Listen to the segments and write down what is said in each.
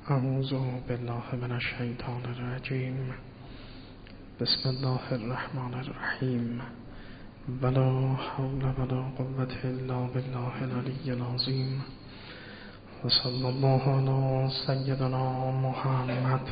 اعوذ بالله من الشیطان الرجیم. بسم الله الرحمن الرحیم. ولا حول ولا قوة الا بالله العلی العظیم. و صلی الله علی سیدنا محمد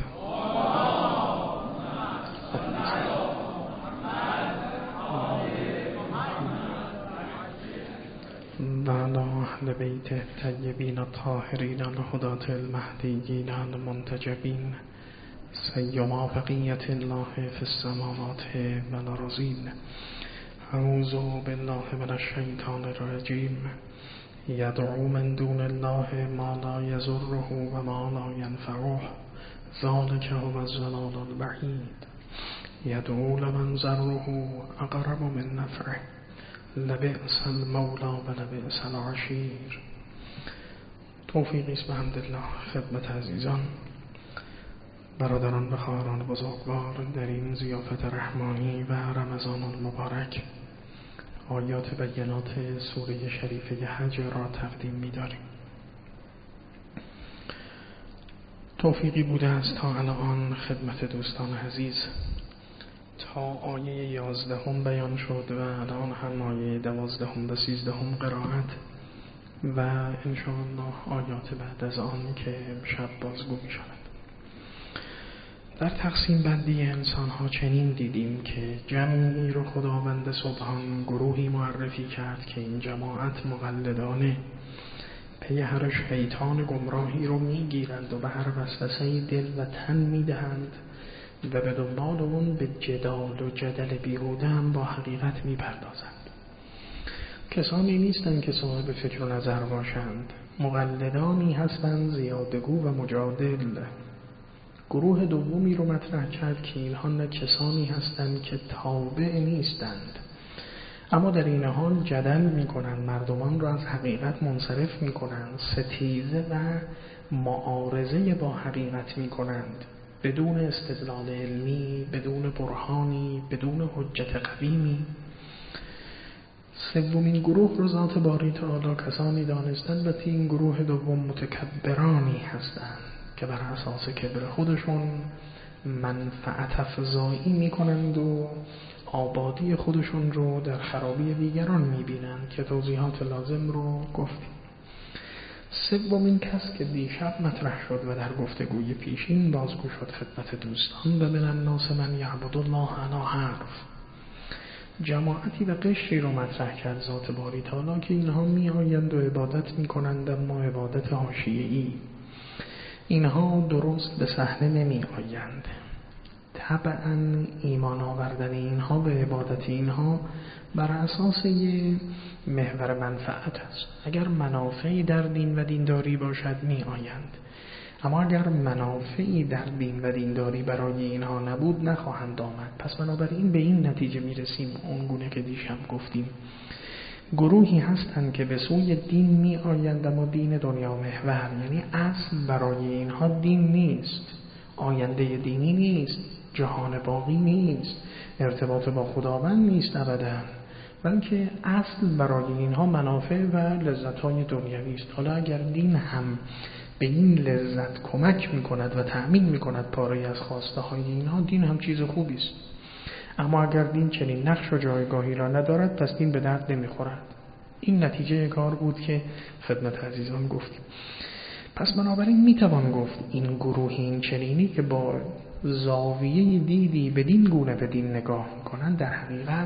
و علی اهل بیت الطیبین الطاهرین الهداة المهدیین المنتجبین سیما بقیة الله فی السماوات والارضین. اعوذ بالله من الشیطان الرجیم. یدعو من دون الله ما لا یضره و ما لا ینفعه ذلک هو الضلال البعید. یدعو لمن ضره اقرب من نفعه لبئس المولی و لبئس العشیر. توفیقی است بحمدالله خدمت عزیزان، برادران و خواهران بزرگوار، در این ضیافت رحمانی و رمضان المبارک آیات بینات سوره شریفه حج را تقدیم می‌داریم. توفیقی بوده است تا الان خدمت دوستان عزیز تا آیه 11 بیان شد و الان هم آیه 12 و 13 قرائت و انشاءالله آیات بعد از آن که امشب بازگو می شود. در تقسیم بندی انسان ها چنین دیدیم که جمعی رو خداوند سبحان گروهی معرفی کرد که این جماعت مقلدانه پی هر شیطان گمراهی رو می گیرند و به هر وسوسه دل و تن می دهند و به دنبال اون به جدال و جدل بیهوده هم با حقیقت می پردازند. کسانی نیستند که صاحب فکر و نظر باشند، مقلدانی هستند زیادگو و مجادل. گروه دومی رو مطرح کرد که اینها نه کسانی هستند که تابع نیستند، اما در این حال جدل می کنند، مردمان را از حقیقت منصرف می کنند، ستیزه و معارضه با حقیقت می کنند بدون استدلال علمی، بدون برهانی، بدون حجت قویمی. سومین گروه رو ذات باری تعالی کسانی دانستند و این گروه دوم متکبرانی هستند که بر اساس کبر خودشون منفعت افزایی میکنند و آبادی خودشون رو در خرابی دیگران میبینند که توضیحات لازم رو گفتیم. سومین کس که دیشب مطرح شد و در گفتگوی پیشین بازگو شد خدمت دوستان و من الناس من یعبد الله علی حرف، جماعتی و قشری رو مطرح کرد ذات باری تعالی که اینها می آیند و عبادت می کنند، اما عبادت حاشیه‌ای. اینها درست به صحنه نمی آیند. طبعا ایمان آوردن اینها به عبادت اینها بر اساس یه محور منفعت است. اگر منافعی در دین و دینداری باشد می آیند، اما اگر منافعی در دین و دینداری برای اینها نبود نخواهند آمد. پس بنابراین به این نتیجه می رسیم اون گونه که دیشب گفتیم گروهی هستند که به سوی دین می آیند اما دین دنیا محور، یعنی اصل برای اینها دین نیست، آینده دینی نیست، جهان باقی نیست، ارتباط با خداوند نیست ابدا، بلکه اصل برای اینها منافع و لذت‌های دنیوی است. حالا اگر دین هم به این لذت کمک می‌کند و تأمین می‌کند پاره از خواسته های اینها، دین هم چیز خوبی است. اما اگر دین چنین نقش و جایگاهی را ندارد، پس دین به درد نمی‌خورد. این نتیجه کار بود که خدمت عزیزان گفتیم. پس بنابراین میتوان گفت این گروه این چنینی که با زاویه دیدی بدین گونه به دین نگاه میکنن در حقیقت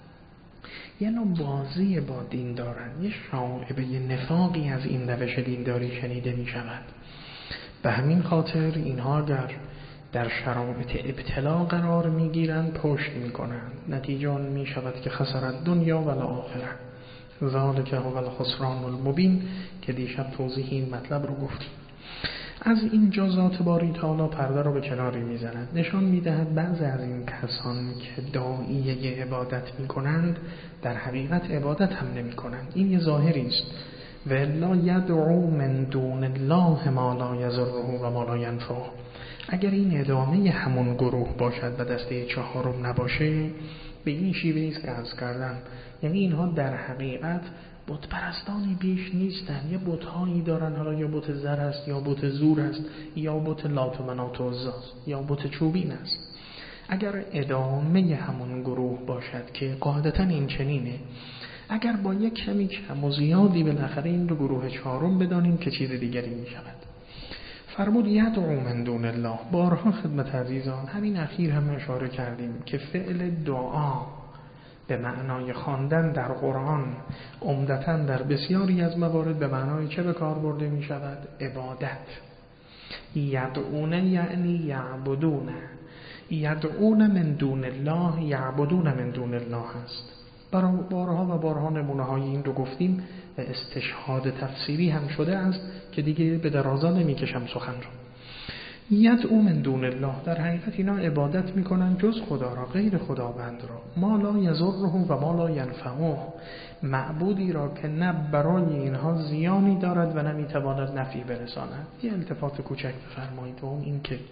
یه نوع بازی با دین دارن، یه شائبه نفاقی از این روش دینداری شنیده میشود. به همین خاطر اینها اگر در شرایط ابتلا قرار میگیرند پشت میکنند، نتیجه آن میشود که خسارت دنیا و آخره. ذالک هو الخسران المبین که دیشب توضیح این مطلب رو گفتیم. از اینجا ذات باری تعالی پرده رو به کناری میزند، نشان میدهد بعضی از این کسان که داعیه عبادت میکنند در حقیقت عبادت هم نمیکنند. این یه ظاهری است. و الا یدعو من دون الله ما لا یضره و ما لا ینفعه. اگر این ادامه همون گروه باشد و دسته چهارم نباشه، به این شیوه است که عرض کردم، یعنی اینها در حقیقت بت پرستانی بیش نیستن. یه بت‌هایی دارن، حالا یا بت زر است یا بت زور است یا بت لات و منات و عزی یا بت چوبین است. اگر ادامه همون گروه باشد که قاعدتاً این چنینه، اگر با یک کمی کم و زیادی بالاخره این رو گروه چهارم بدانیم که چیز دیگری می شود. فرمود یدعو من دون الله. بارها خدمت عزیزان همین اخیر هم اشاره کردیم که فعل دعا به معنای خواندن در قرآن عمدتاً در بسیاری از موارد به معنای چه به کار برده می شود؟ عبادت. یدعون یعنی یعبدون. یدعون من دون الله، یعبدون من دون الله هست. بارها و بارها نمونه های این رو گفتیم و استشهاد تفسیری هم شده است که دیگه به درازا نمیکشم سخن رو. یدعو من دون الله، در حقیقت اینا عبادت میکنن جز خدا را، غیر خداوند را. ما لا یضره و ما لا ینفعه، معبودی را که نه برای اینها زیانی دارد و نمیتواند نفعی برساند. یه التفات کوچک بفرمایید و اون این که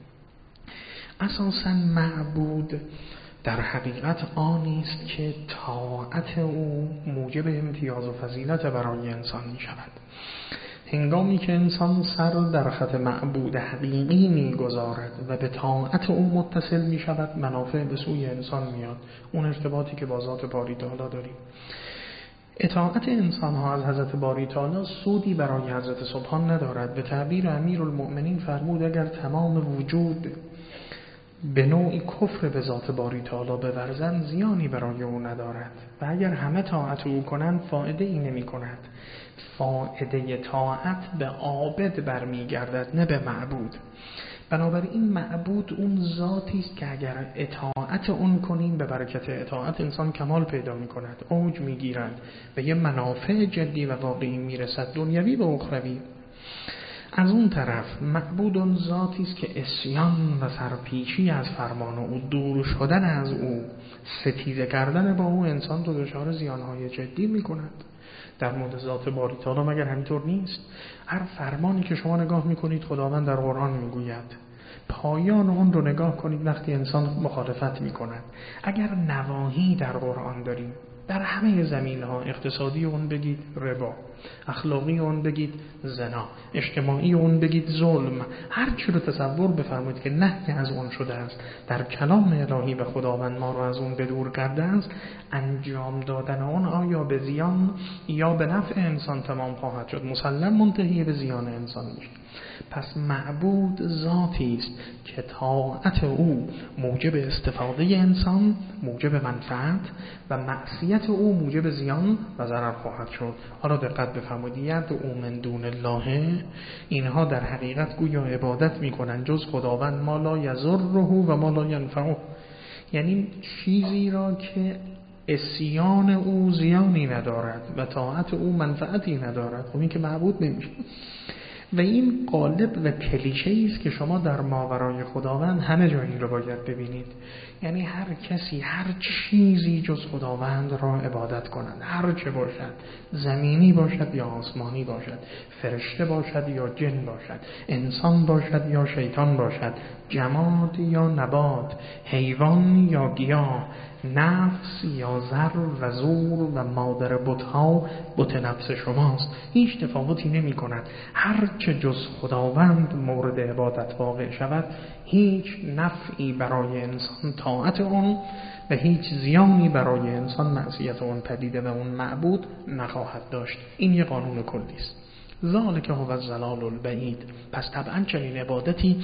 اساساً معبود در حقیقت آنی است که طاعت او موجب امتیاز و فضیلت برای انسان می شود. هنگامی که انسان سر در خط معبود حقیقی می گذارد و به طاعت او متصل می شود، منافع به سوی انسان میاد. اون ارتباطی که با ذات باری تعالی داریم. اطاعت انسان ها از حضرت باری تعالی سودی برای حضرت سبحان ندارد. به تعبیر امیرالمؤمنین فرمود اگر تمام وجود به نوعی کفر به ذات باری تعالی بورزند زیانی برای او ندارد و اگر همه طاعت او کنند فایده ای نمی کند. فایده طاعت به عابد برمیگردد نه به معبود. بنابراین معبود اون ذاتی است که اگر اطاعت اون کنیم به برکت اطاعت انسان کمال پیدا می کند، اوج می گیرد و یه منافع جدی و واقعی می رسد، دنیوی و اخروی. از اون طرف معبود اون ذاتی است که عصیان و سرپیچی از فرمان او، دور شدن از او، ستیزه کردن با او انسان رو دچار زیانهای جدی می کند. در مورد ذات باری تعالی مگر همینطور نیست؟ هر فرمانی که شما نگاه میکنید خداوند در قرآن میگوید، پایان اون رو نگاه کنید وقتی انسان مخالفت میکند. اگر نواهی در قرآن داریم در همه زمینها، اقتصادی اون بگید ربا، اخلاقی اون بگید زنا، اجتماعی اون بگید ظلم، هر چی رو تصور بفرمایید که نهی از اون شده است، در کلام الهی و خداوند ما رو از اون بدور کرده است، انجام دادن اون آیا به زیان یا به نفع انسان تمام خواهد شد؟ مسلم منتهی به زیان انسان میشه. پس معبود ذاتی است که طاعت او موجب استفاده انسان، موجب منفعت و معصیت او موجب زیان و ضرر خواهد شد. حالا دقت بفرمایید، یدعو من دون الله، اینها در حقیقت گویا عبادت میکنن جز خداوند ما لا یضره و ما لا ینفعه، یعنی چیزی را که عصیان او زیانی ندارد و طاعت او منفعتی ندارد. خب این که معبود نمیشه. و این قالب و کلیشه‌ای است که شما در ماورای خداوند همه جایی رو باید ببینید. یعنی هر کسی هر چیزی جز خداوند را عبادت کنند، هر چه باشد، زمینی باشد یا آسمانی باشد، فرشته باشد یا جن باشد، انسان باشد یا شیطان باشد، جماد یا نبات، حیوان یا گیاه، نفس یا زر و زور و مادر بت‌ها بت نفس شماست. هیچ تفاوتی نمی کند. هر چه جز خداوند مورد عبادت واقع شود، هیچ نفعی برای انسان طاعت اون و هیچ زیانی برای انسان معصیت اون پدیده و اون معبود نخواهد داشت. این یه قانون کلی است. ذالک هو الضلال البعید. پس طبعا چنین عبادتی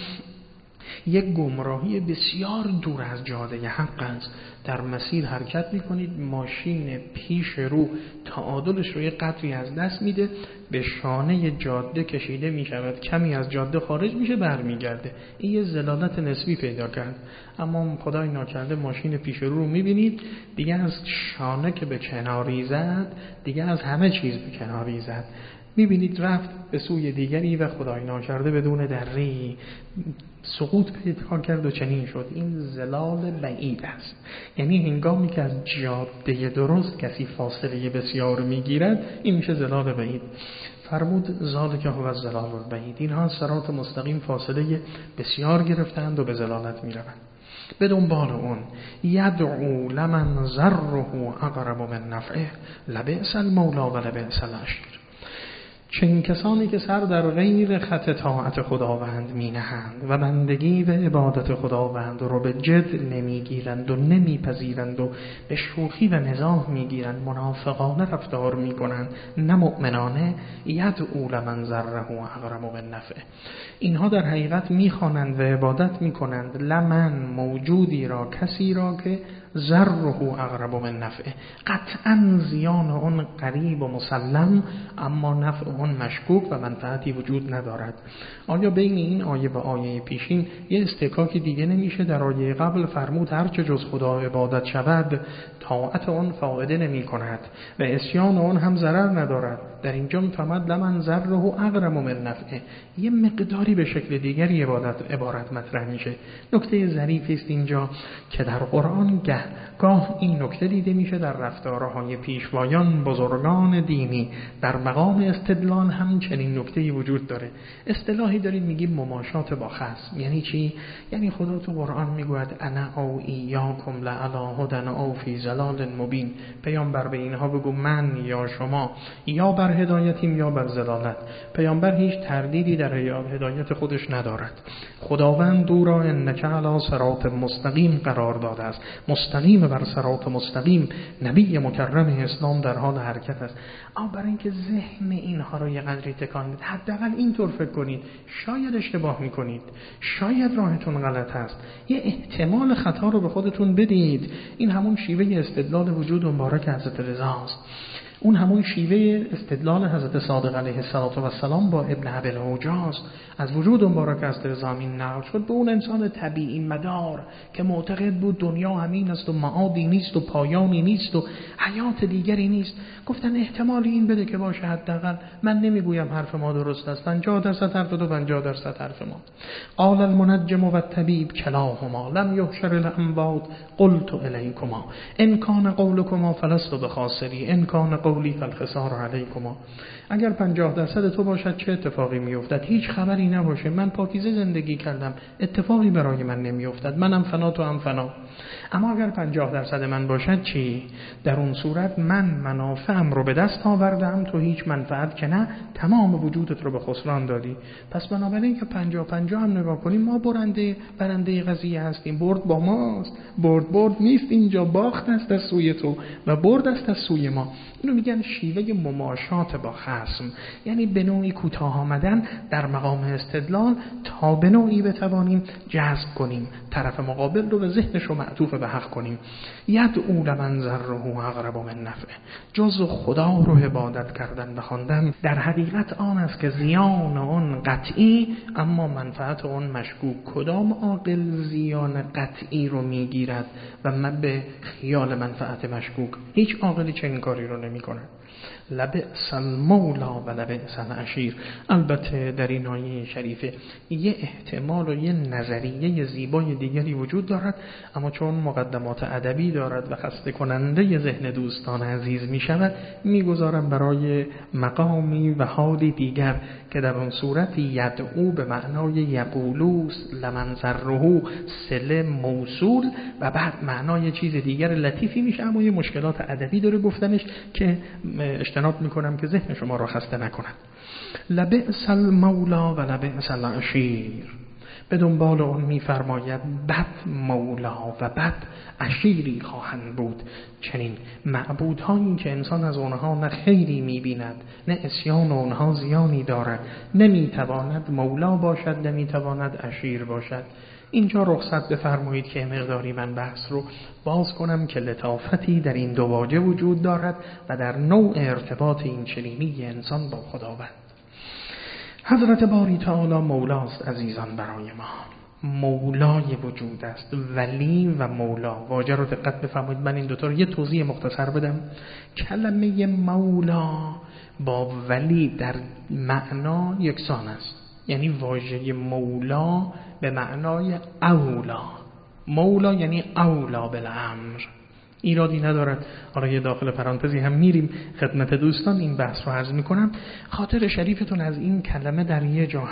یک گمراهی بسیار دور از جاده حق است. در مسیر حرکت میکنید، ماشین پیش رو تعادلش رو یه قدری از دست میده، به شانه جاده کشیده میشود، کمی از جاده خارج میشه برمیگرده. این یه ضلالت نسبی پیدا کرد. اما خدای ناکرده ماشین پیش رو میبینید دیگه از شانه که به کناری زد، دیگه از همه چیز به کناری زد. میبینید رفت به سوی دیگری و خدای ناکرده بدون دری سقوط پیدا کرد و چنین شد. این ضلال بعید است. یعنی هنگامی که از جاده درست کسی فاصله بسیار میگیرد، این میشه ضلال بعید. فرمود ذالک هو الضلال البعید. اینها صراط مستقیم فاصله بسیار گرفتند و به ضلالت میروند. به دنبال اون یدعو لمن ضره اقرب من نفعه لبئس المولا و لبئس العشیر. چنین کسانی که سر در غیر خط طاعت خداوند می نهند و بندگی و عبادت خداوند رو به جد نمیگیرند و نمیپذیرند و به شوخی و مزاح میگیرند، منافقانه رفتار میکنند، نه مؤمنانه، یدعو لمن ضره اقرب من نفعه. اینها در حقیقت میخوانند و عبادت میکنند لمن، موجودی را، کسی را که ضره اقرب من نفعه، قطعا زیان اون قریب و مسلم اما نفع اون مشکوک و منفعتی وجود ندارد. آیا بین این آیه و آیه پیشین یه استکاکی دیگه نمیشه؟ در آیه قبل فرمود هر چه جز خدا عبادت شود طاعت اون فایده نمی کند و عصیان اون هم ضرر ندارد. در اینجا میفهمد لمن ضره اقرب من نفعه، یه مقداری به شکل دیگری عبارت مطرح میشه. نکته ظریفی است اینجا که در قرآن گاه این نکته دیده میشه در رفتارهای پیشوایان بزرگان دینی. در مقام استدلال هم چنین نکته‌ای وجود داره. اصطلاحی دارید میگیم مماشات با خصم. یعنی چی؟ یعنی خدا تو قرآن میگوید انا او ایاکم لعلی هدی او فی ضلال مبین. پیامبر به اینها بگو من یا شما یا بر هدایتیم یا بر ضلالت. پیامبر هیچ تردیدی در هدایت خودش ندارد. خداوند او را انک علی صراط مستقیم قرار داده است. مستقیم بر صراط مستقیم. نبی مکرم اسلام در حال حرکت است. اما برای اینکه ذهن اینها رو یه قدری تکان بدید، حداقل اینطور فکر کنید شاید اشتباه میکنید، شاید راهتون غلط است، یه احتمال خطا رو به خودتون بدید. این همون شیوه استدلال وجود مبارک حضرت رضاست. اون همون شیوه استدلال حضرت صادق علیه السلام با ابن ابی العوجاز. از وجود مبارک حضرت رضا این نقل شد به اون انسان طبیعی مدار که معتقد بود دنیا همین است و معادی نیست و پایانی نیست و حیات دیگری نیست. گفتن احتمال این بده که باشه، حداقل من نمیگویم حرف ما درست است، 50% حرف تو 50% حرف ما. قال المنجم و الطبیب کلاهما لم یحشر الاموات قلت الیکما ان کان قولکما فلست بخاسری ان کان قولی فالخسار علیکما. اگر 50% تو باشد چه اتفاقی میافتد؟ هیچ خبری نباشه، من پاکیزه زندگی کردم، اتفاقی برای من نمیافتد، منم فنا تو هم فنا. اما اگر 50% من باشد چی؟ در اون صورت من منافعم رو به دست آوردم، تو هیچ منفعت که نه، تمام وجودت رو به خسران دادی. پس بنابراین که 50-50 هم نگاه کنیم ما برنده قضیه هستیم. برد با ماست، برد نیست اینجا، باخت است از سوی تو و برد است از سوی ما. اینو میگن شیوه مماشات با خصم، یعنی به نوعی کوتاه آمدن در مقام استدلال تا به نوعی بتوانیم جذب کنیم طرف مقابل رو و ذهنش رو معطوف به حق کنیم. یدعو لمن ضره اقرب من نفعه، جز خدا رو عبادت کردن و خواندن در حقیقت آن است که زیان آن قطعی اما منفعت آن مشکوک. کدام عاقل زیان قطعی رو میگیرد و من به خیال منفعت مشکوک؟ هیچ عاقلی چنین کاری رو نمیکنه. لبئس المولا و لبئس العشیر. البته در این آیه شریفه یه احتمال و یه نظریه زیبای دیگری وجود دارد، اما چون مقدمات ادبی دارد و خسته کننده ذهن دوستان عزیز می شود، می گذارم برای مقامی و حالی دیگر که در اون صورت یدعو به معنای یقولوس، لمن ضره صله موصول و بعد معنای چیز دیگر لطیفی میشه، اما یه مشکلات ادبی داره گفتنش که اجتناب میکنم که ذهن شما را خسته نکنند. لبئس المولا و لبئس العشیر. به دنبال اون میفرماید بد مولا و بد عشیری خواهند بود. چنین معبودهایی که انسان از اونها نه خیری میبیند نه عصیان اونها زیانی دارد، نمیتواند مولا باشد نمیتواند عشیر باشد. اینجا رخصت بفرمایید که مقداری من بحث رو باز کنم که لطافتی در این دو واژه وجود دارد و در نوع ارتباط این چنینی انسان با خداوند. حضرت باری تعالی مولاست عزیزان برای ما، مولای وجود است. ولی و مولا، واژه رو دقت بفرمایید. من این دوتا رو یه توضیح مختصر بدم. کلمه مولا با ولی در معنا یکسان است. یعنی واژه مولا به معنای اولا، مولا یعنی اولا بالامر. ایرادی ندارد. حالا یه داخل پرانتزی هم میریم خدمت دوستان این بحث رو عرض میکنم. خاطر شریفتون از این کلمه در یه جا هست.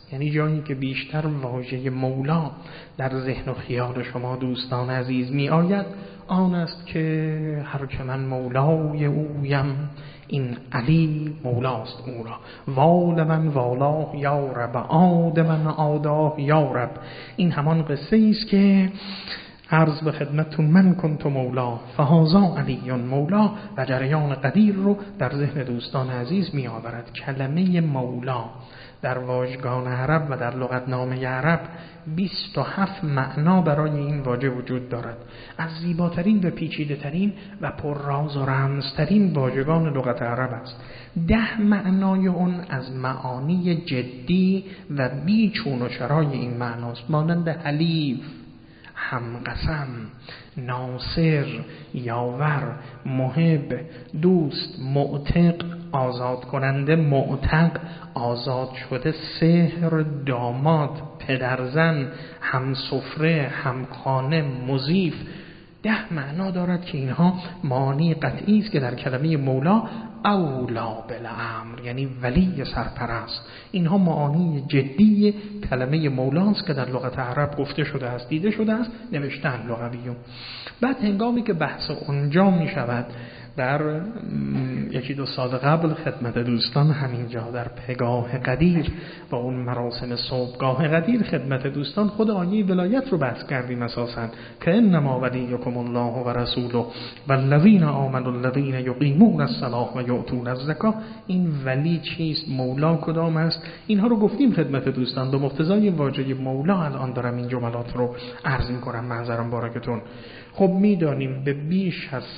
یعنی جایی که بیشتر واژه مولا در ذهن و خیال شما دوستان عزیز می آید آن است که هر که من مولای اویم این علی مولاست او را، وال من والاه یا رب، عاد من عاداه یا رب. این همان قصه است که عرض به خدمتتون من کنت مولا فهذا علی مولا و جریان قدیر رو در ذهن دوستان عزیز می آورد. کلمه مولا در واژگان عرب و در لغتنامه عرب 27 معنا برای این واژه وجود دارد. از زیباترین و پیچیده‌ترین و پرراز و رمزترین واژگان لغت عرب است. 10 معنای اون از معانی جدی و بیچون و چرای این معناست، مانند حلیف، همقسم، ناصر، یاور، محب، دوست، معتق، آزاد کننده، معتق، آزاد شده، سحر، داماد، پدرزن، همسفره، همخانه، مضیف. 10 معنا دارد که اینها معانی قطعی است که در کلمه مولا اولا بالامر یعنی ولی سرپرست، اینها معانی جدی کلمه مولاست که در لغت عرب گفته شده است، دیده شده است، نوشتن لغویون. بعد هنگامی که بحث اونجا می شود در 1-2 سال قبل خدمت دوستان همینجا در پگاه قدیر و اون مراسم صبحگاه قدیر خدمت دوستان خود آیه ولایت رو بحث کردیم اساساً که انما ولیکم الله و رسوله والذین آمنوا الذین یقیمون الصلاة و یؤتون الزکاة. این ولی چیست؟ مولا کدام است؟ اینها رو گفتیم خدمت دوستان. به مقتضای واژه مولا الان دارم این جملات رو عرض می‌کنم، معذرم بارکتون. خب می‌دانیم به بیش از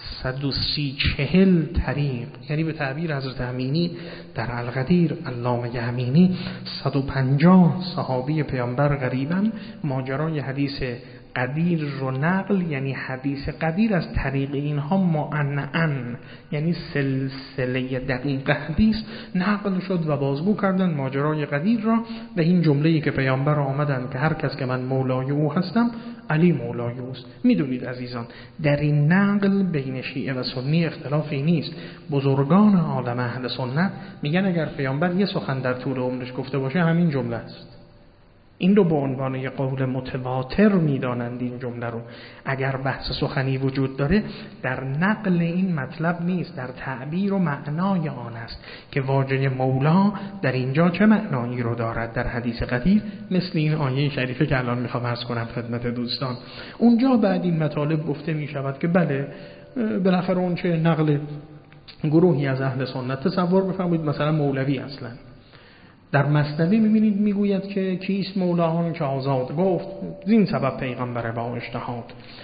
140 طریق، یعنی به تعبیر حضرت امینی در القدیر علامه امینی 150 صحابی پیامبر غریبا ماجرای حدیث قدیر رو نقل، یعنی حدیث قدیر از طریق اینها معنعن یعنی سلسله دقیق حدیث نقل شد و بازگو کردن ماجرای قدیر را به این جمله‌ای که پیامبر آمدن که هر کس که من مولای او هستم علی مولای اوست. میدونید عزیزان در این نقل بین شیعه و سنی اختلافی نیست. بزرگان عالم اهل سنت میگن اگر پیامبر یه سخن در طول عمرش گفته باشه همین جمله است. این رو به عنوان یک قول متواتر میدانند این جمله رو. اگر بحث سخنی وجود داره در نقل این مطلب نیست، در تعبیر و معنای آن است که واژه مولا در اینجا چه معنایی رو دارد در حدیث قدیر، مثل این آیه شریفه که الان میخوام عرض کنم خدمت دوستان. اونجا بعد این مطالب گفته میشود که بله بالاخره اون چه نقل گروهی از اهل سنت تصور بفرمایید مثلا مولوی اصلا در مثنوی میبینید میگوید که کیست مولا آن که آزاد گفت زین سبب پیغمبر با اجتهاد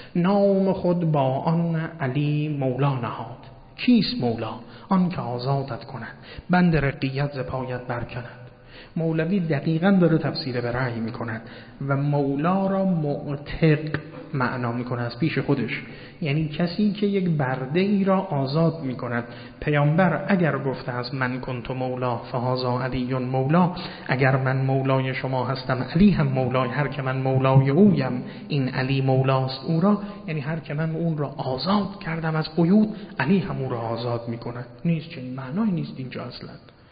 نام خود با آن علی مولا نهاد. کیست مولا؟ آن که آزادت کند بند رقیت ز پایت برکند. مولوی دقیقاً داره تفسیر به رأی میکند و مولا را معتق معنا میکنه از پیش خودش، یعنی کسی که یک برده ای را آزاد میکند. پیامبر اگر گفته از من کنت مولا فهذا علی مولا، اگر من مولای شما هستم علی هم مولای، هر که من مولای اویم این علی مولاست او را، یعنی هر که من اون را آزاد کردم از قیود علی هم او را آزاد میکند. نیست چنین معنایی نیست اینجا اصلا.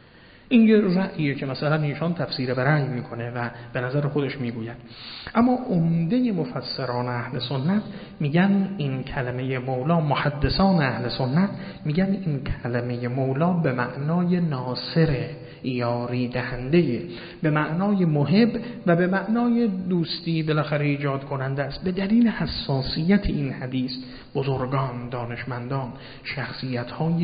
این یه رأیه که مثلا ایشان تفسیر به رأی میکنه و به نظر خودش میگوید. اما عمده مفسران اهل سنت میگن این کلمه مولا، محدثان اهل سنت میگن این کلمه مولا به معنای ناصره، یاری دهنده، به معنای محب و به معنای دوستی بالاخره ایجاد کننده است. به دلیل حساسیت این حدیث بزرگان، دانشمندان، شخصیت‌های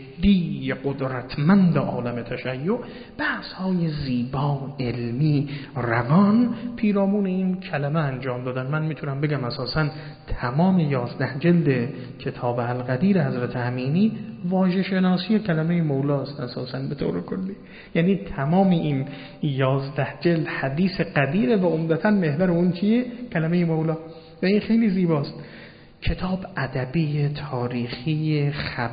جدی قدرتمند عالم تشیع بحث‌های زیبا، علمی، روان پیرامون این کلمه انجام دادن. من میتونم بگم اساساً تمام 11 جلد کتاب القدیر حضرت امینی واژه شناسی کلمه مولاست اساساً به طور کلی. یعنی تمام این 11 جلد حدیث قدیره و عمدتاً محور اون چیه؟ کلمه مولا. و این خیلی زیباست. کتاب ادبی، تاریخی،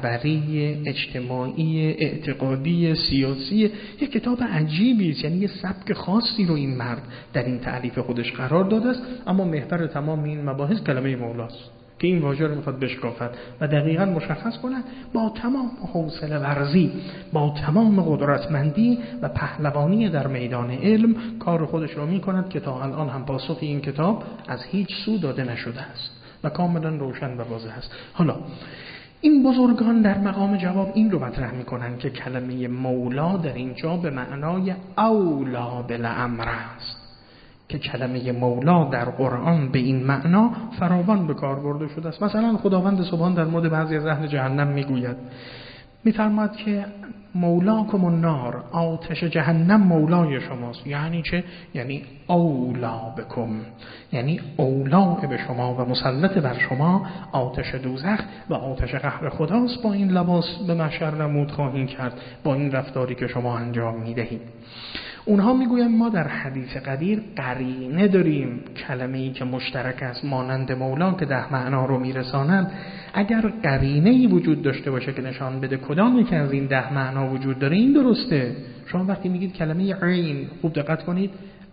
خبری، اجتماعی، اعتقادی، سیاسی، یک کتاب عجیبی است. یعنی یه سبک خاصی رو این مرد در این تألیف خودش قرار داده است، اما محور تمام این مباحث کلمه مولاست. که این واژه رو میخواد بشکافد و دقیقاً مشخص کنه با تمام حوصله ورزی، با تمام قدرتمندی و پهلوانی در میدان علم کار خودش رو میکند که تا الان هم پاسخ این کتاب از هیچ سو داده نشده است و کاملا روشن و واضح است. حالا این بزرگان در مقام جواب این رو مطرح میکنن که کلمه مولا در اینجا به معنای اولا بالامر است، که کلمه مولا در قرآن به این معنا فراوان به کار برده شده است. مثلا خداوند سبحان در مورد بعضی از اهل جهنم میگوید، میفرماید که مولاکم النار، آتش جهنم مولای شماست. یعنی چه؟ یعنی اولا بکم، یعنی اولا به شما و مسلط بر شما آتش دوزخ و آتش قهر خداست. با این لباس به محشر نمود خواهید کرد، با این رفتاری که شما انجام میدهید. اونها میگویند ما در حدیث قدیر قرینه داریم، کلمه‌ای که مشترک است مانند مولا که 10 معنا رو میرسانند. اگر قرینه‌ای وجود داشته باشه که نشان بده کدام یک از این 10 معنا وجود داره، این درسته. شما وقتی میگید کلمه عین، خوب دقت کنید،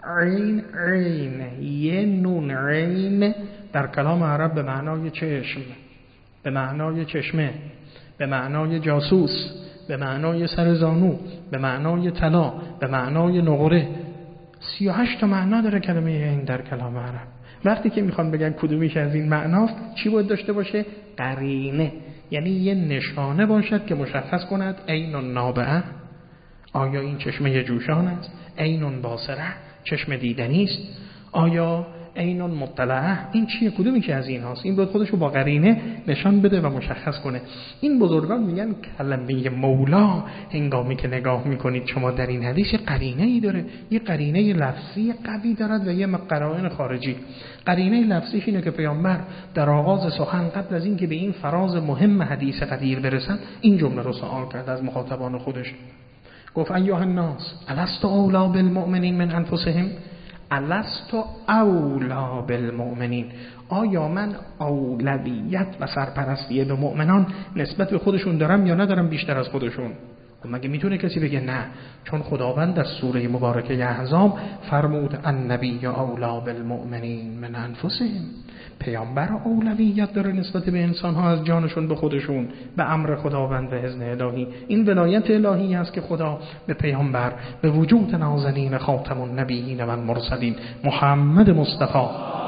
عین یه نون عین در کلام عرب به معنای چشم، به معنای چشمه، به معنای جاسوس، به معنای سر زانو، به معنای طلا، به معنای نقره. 38 تا معنا داره کلمه این در کلام عرب. وقتی که میخوان بگن کدومیش از این معناست، چی باید داشته باشه؟ قرینه، یعنی یه نشانه باشد که مشخص کند عین نابعه، آیا این چشمه جوشان است؟ عین باصره، چشم دیدنی است؟ آیا عین مطلعه، این چیه؟ کدومی که از این هاست؟ این باید خودش رو با قرینه نشان بده و مشخص کنه. این بزرگان میگن کلمه مولا هنگامی که نگاه میکنید شما در این حدیث قرینه ای داره، یه قرینه لفظی قوی دارد و یه قرائن خارجی. قرینه لفظیش اینه که پیامبر در آغاز سخن قبل از این که به این فراز مهم حدیث قدیر برسن، این جمله رو سوال کرد از مخاطبان خودش. گفت ایها الناس الست اولا بالمؤمنین من انفسهم، الست اولا بالمؤمنین، آیا من اولویت و سرپرستی به مؤمنان نسبت به خودشون دارم یا ندارم بیشتر از خودشون؟ مگه میتونه کسی بگه نه؟ چون خداوند در سوره مبارکه احزاب فرمود النبی اولا بالمؤمنین من انفسهم، پیامبر اولویت داره نسبت به انسان‌ها از جانشون به خودشون، به امر خداوند و اذن الهی. این ولایت الهی است که خدا به پیامبر، به وجود نازنین خاتم النبیین و المرسلین محمد مصطفی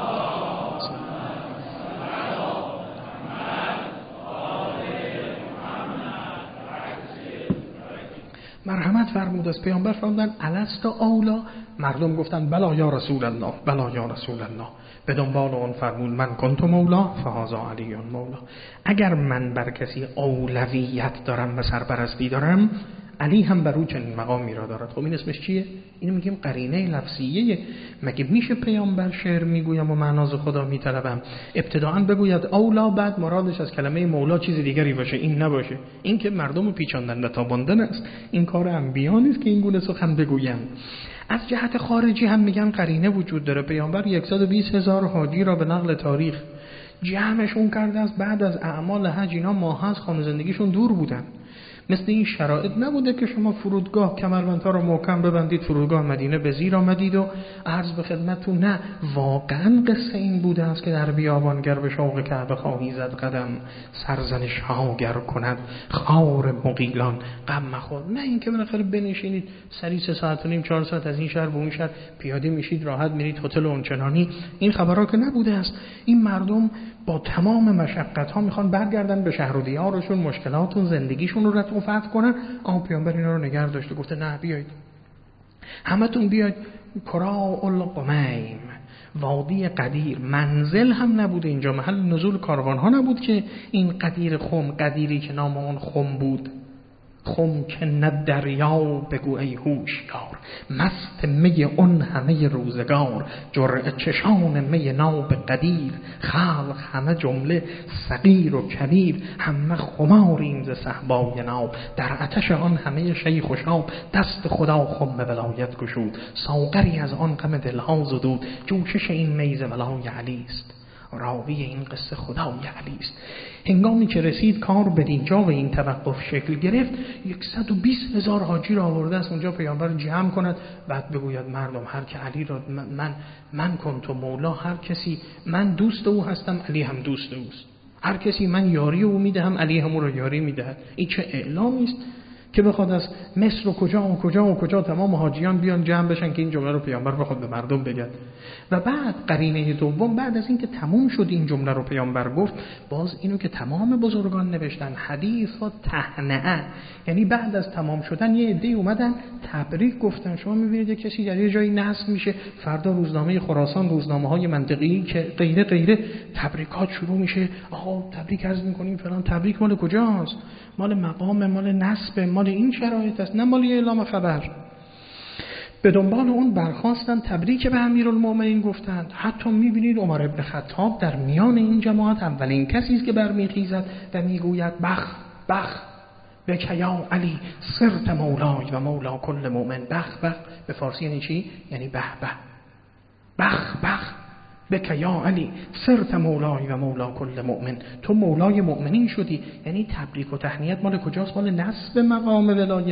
مرحمت فرمود. از پیامبر فرمودن الست اولا، مردم گفتن بلا یا رسول الله، بلا یا رسول الله. به دنبال اون فرمود من کنت مولا فهذا علی مولا، اگر من بر کسی اولویت دارم و سرپرستی دارم، علی هم بر او چنین مقامی را دارد. خب این اسمش چیه؟ اینو میگیم قرینه لفظیه. مگه میشه پیامبر شعر میگویم و معناز خدا میطلبم ابتداءً بگوید اولا، بعد مرادش از کلمه مولا چیز دیگری باشه؟ این نباشه، این که مردم رو پیچاندن و تاباندن است. این کار انبیا نیست که این گونه سخن بگویم. از جهت خارجی هم میگن قرینه وجود داره. پیامبر 120,000 حاجی را به نقل تاریخ جمعشون کرده است. بعد از اعمال حج اینا ماها از خانه زندگیشون دور بودن. مثل این شرایط نبوده که شما فرودگاه کمربندها رو محکم ببندید، فرودگاه مدینه به زیر آمدید و عرض به خدمتتون. نه، واقعا قصه این بوده است که در بیابانگر به شوق کعبه خواهی زد قدم، سرزنش ها گر کند خار مغیلان غم مخور. نه اینکه بالاخره بنشینید سری 3 ساعت و نیم 4 ساعت از این شهر به اون شهر پیاده میشید، راحت میرید هتل اونچنانی. این خبرها که نبوده است. این مردم با تمام مشقت ها میخوان برگردن به شهر و دیارشون، مشکلاتون، زندگیشون رو رفع کنن. اما پیامبر اینا رو نگه داشته، گفته نه بیایید همتون بیاید کراء القمیم، وادی قدیر. منزل هم نبوده اینجا، محل نزول کاروان ها نبود که این قدیر خم، قدیری که نام اون خم بود. خم که نه دریا بگو ای هوشیار، مست می اون همه روزگار، جرعه چشان می ناب قدیر، خلق همه جمله صغیر و کبیر، همه خماریم ز صهبای ناب، در آتش آن همه شیخ و شاب، دست خدا خم ولایت گشود، ساغری از آن غم دلها زدود، جوشش این میز ولای علی است. راوی این قصه خدای علی است. هنگامی که رسید کار به اینجا و این توقف شکل گرفت، 120,000 حاجی را آورده است اونجا پیامبر جمع کند، بعد بگوید مردم هر که علی را من کنت مولا، هر کسی من دوست او هستم علی هم دوست اوست، هر کسی من یاری او میدهم علی هم او را یاری میدهد. این چه اعلامی است که بخواد از مصر و کجا تمام حاجیان بیان جمع بشن که این جمله رو پیامبر بخواد به مردم بگه. و بعد قرینه دوم، بعد از اینکه تموم شد این جمله رو پیامبر گفت، باز اینو که تمام بزرگان نوشتن حدیث و تهنئه، یعنی بعد از تمام شدن یه عده‌ای اومدن تبریک گفتن. شما می‌بینید کسی در یه جایی نصب میشه، فردا روزنامه خراسان، روزنامه‌های منطقی که غیره تبریکات شروع میشه، آقا تبریک عرض می‌کنیم فلان. تبریک مال کجاست؟ مال مقام، مال نسب، مال این شرایط است، نه مال اعلام خبر. به دنبال اون برخواستن، تبریک به امیرالمومنین گفتند. حتی می‌بینید عمر ابن خطاب در میان این جماعت اولین کسی است که برمیخیزد و میگوید بخ بک یا علی صرت مولای و مولا کل مؤمن. بخ به فارسی یعنی چی؟ یعنی به بخ بک یا علی صرت مولای و مولا کل مؤمن، تو مولای مؤمنین شدی. یعنی تبریک و تهنیت مال کجاست؟ مال نسب مقام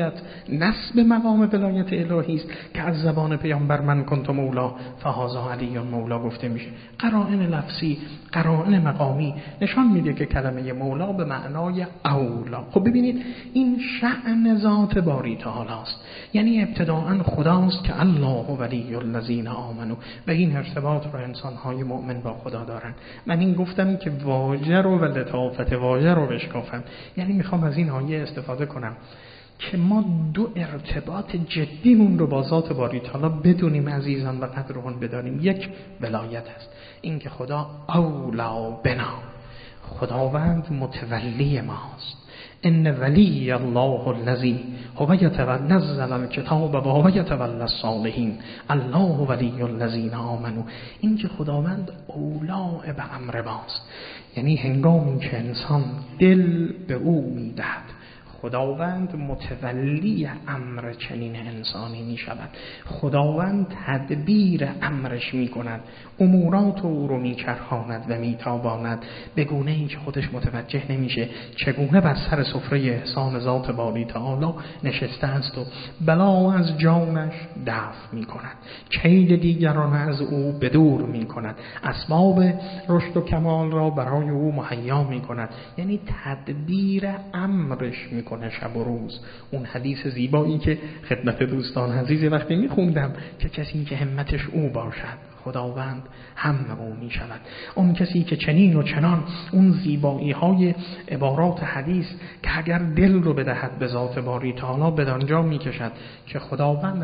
ولایت الهی است که از زبان پیامبر من کنت مولا فهذا علی مولا گفته میشه. قرائن لفظی، قرائن مقامی نشان میده که کلمه مولا به معنای اولا. خب ببینید این شأن ذات باری تعالی است، یعنی ابتداءً خداست که الله ولی الذین آمنوا، و این ارتباط رو انسان های مؤمن با خدا دارن. من این گفتم که واژه رو و لطافت واژه رو بشکافم، یعنی میخوام از این آیه استفاده کنم که ما دو ارتباط جدیمون رو با ذات باری تعالی بدونیم عزیزان و قدر اون بدانیم. یک ولایت است، این که خدا اولا بنا، خداوند متولی ماست. ان ولی الله الذی هو نزل الکتاب و هو یتولی الصالحین الله ولی الذین آمنوا. این که خداوند اولا به امر ماست، یعنی هنگامی که انسان دل به او میدهد، خداوند متولی امر چنین انسانی می شود. خداوند تدبیر امرش می کند، امورات او رو می چرخاند و می تاباند به گونه ای که خودش متوجه نمیشه چگونه بر سر سفره احسان ذات باری تعالی نشسته است و بلا از جانش دفع می کند، کید دیگران از او بدور می کند، اسباب رشد و کمال را برای او مهیا می کند. یعنی تدبیر امرش می کند شب و روز. اون حدیث زیبایی که خدمت دوستان عزیز وقتی میخوندم که کسی که همتش او باشد خداوند هم او می شود. اون کسی که چنین و چنان اون زیبایی های عبارات حدیث که اگر دل رو بدهد به ذات باری تعالی بدانجا می کشد که خداوند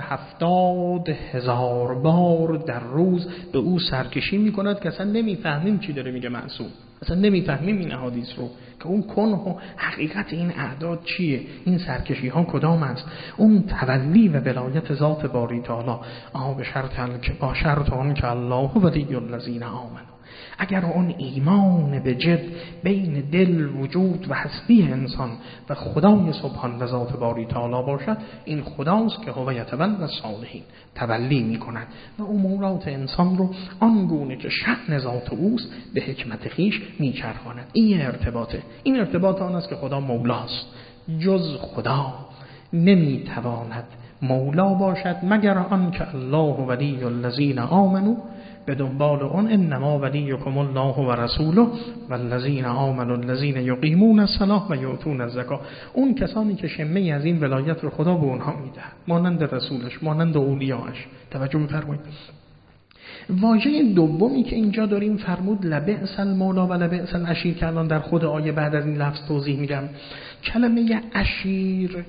70,000 بار در روز به او سرکشی می کند که اصلا نمی فهمیم چی داره میگه معصوم، اصلا نمی فهمیم این احادیث رو که اون کنه و حقیقت این اعداد چیه، این سرکشی ها کدام است. اون تولی و ولایت ذات باری تعالی به شرط اون که الله ولی الذین آمنوا. اگر اون ایمان به جد بین دل، وجود و هستی انسان و خدای سبحان و ذات باری تعالی باشد، این خداست که هو یتولی الصالحین، تولی می کند و امورات انسان رو آنگونه که شأن ذات اوست به حکمت خیش می چرخاند. این ارتباطه. این ارتباط آن است که خدا مولاست. جز خدا نمی تواند مولا باشد مگر آن که الله ولی الذین آمنوا، به دنبال اون انما ولیکم الله و رسوله والذین آمنوا الذین یقیمون الصلاة و یؤتون الزکاة. اون کسانی که شمه از این ولایت رو خدا به اونها میدهد، مانند رسولش، مانند اولیاءش. توجه بفرمایید. واژه دومی که اینجا داریم فرمود لبئس المولا و لبئس العشیر، که الان در خود آیه بعد از این لفظ توضیح میدم. کلمه عشیر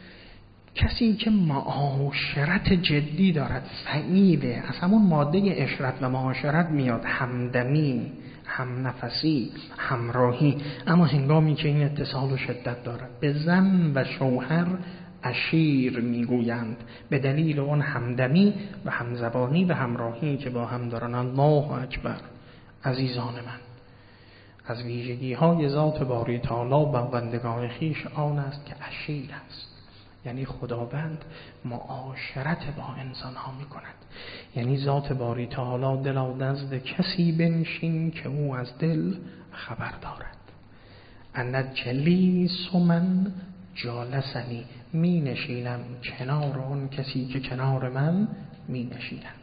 کسی که معاشرت جدی دارد، فعیله، از همون ماده اشرت و معاشرت میاد، همدمی، هم نفسی، همراهی. اما هنگامی که این اتصال و شدت دارد، به زن و شوهر عشیر میگویند به دلیل اون همدمی و همزبانی و همراهی که با هم دارن. الله اکبر. عزیزان من، از ویژگی های ذات باری تعالی با بندگان خیش آن است که عشیر است. یعنی خداوند معاشرت با انسان ها می کند. یعنی ذات باری تعالی دلا نزد کسی بنشین که او از دل خبر دارد. انا جلیس من جالسنی، می نشینم کنار اون کسی که کنار من می نشیند.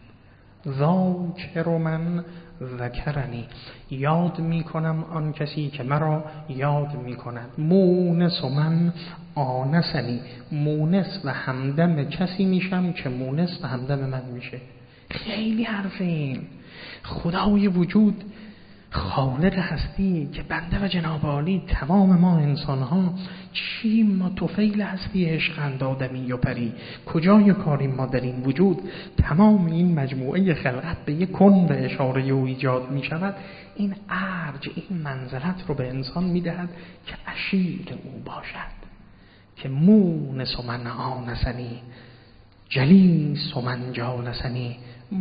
ذاکر من ذکرنی، یاد می کنم آن کسی که مرا یاد می کند. مونس من آنسنی، مونس و همدم کسی میشم که مونس و همدم من میشه. خیلی حرف این خدای وجود، خالق هستی که بنده و جناب عالی تمام ما انسان ها چیم؟ ما طفیل هستی عشقند، آدمی و پری، کجای کاریم ما در این وجود؟ تمام این مجموعه خلقت به یک کن و اشاره او ایجاد می شود. این ارج، این منزلت رو به انسان می دهد که عشیر او باشد. که مونس من آنسنی، جلیس من جالسنی،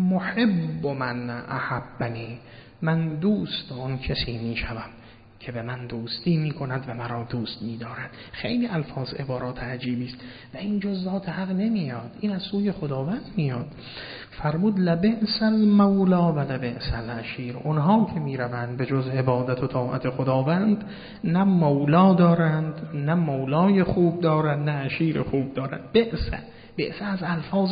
محب من احبنی، من دوست آن کسی می شوم که به من دوستی می کند و مرا دوست می دارد. خیلی الفاظ عبارات عجیبی است و این جز ذات حق نمیاد، این از سوی خداوند میاد. فرمود لبئس المولا و لبئس العشیر، اونها که می روند به جز عبادت و طاعت خداوند نه مولا دارند، نه مولای خوب دارند، نه عشیر خوب دارند. بئس از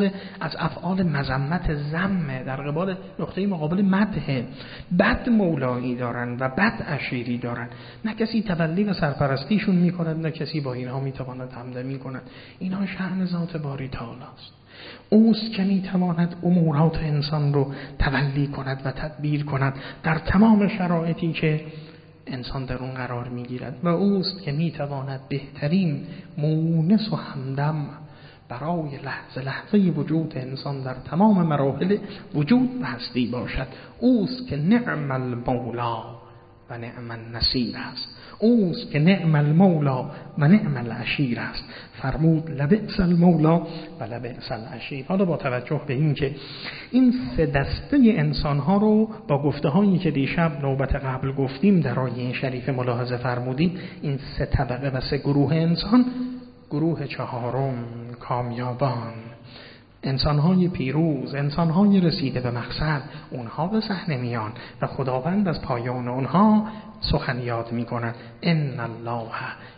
افعال مذمت، ذم، در قبال نقطه مقابل مدح. بد مولایی دارن و بد عشیری دارن، نه کسی تولی و سرپرستیشون میکند، نه کسی با اینها میتواند همدمی کند. اینها شأن ذات باری تعالی است. اوست که میتواند امورات انسان رو تولی کند و تدبیر کند در تمام شرایطی که انسان در اون قرار میگیرد و اوست که میتواند بهترین مونس و همدم برای لحظه وجود انسان در تمام مراحل وجود و هستی باشد. اوست که نعم المولا و نعم النصیر است، اوست که نعم المولا و نعم العشیر است. فرمود لبئس المولا و لبئس العشیر. حالا با توجه به این که این سه دسته انسان ها رو با گفته هایی که دیشب نوبت قبل گفتیم در آیه این شریف ملاحظه فرمودیم، این سه طبقه و سه گروه انسان، گروه چهارم کامیابان، انسان‌های پیروز، انسان‌های رسیده به مقصد، اونها به صحنه میان و خداوند از پایان اونها سخن یاد می‌کند. ان الله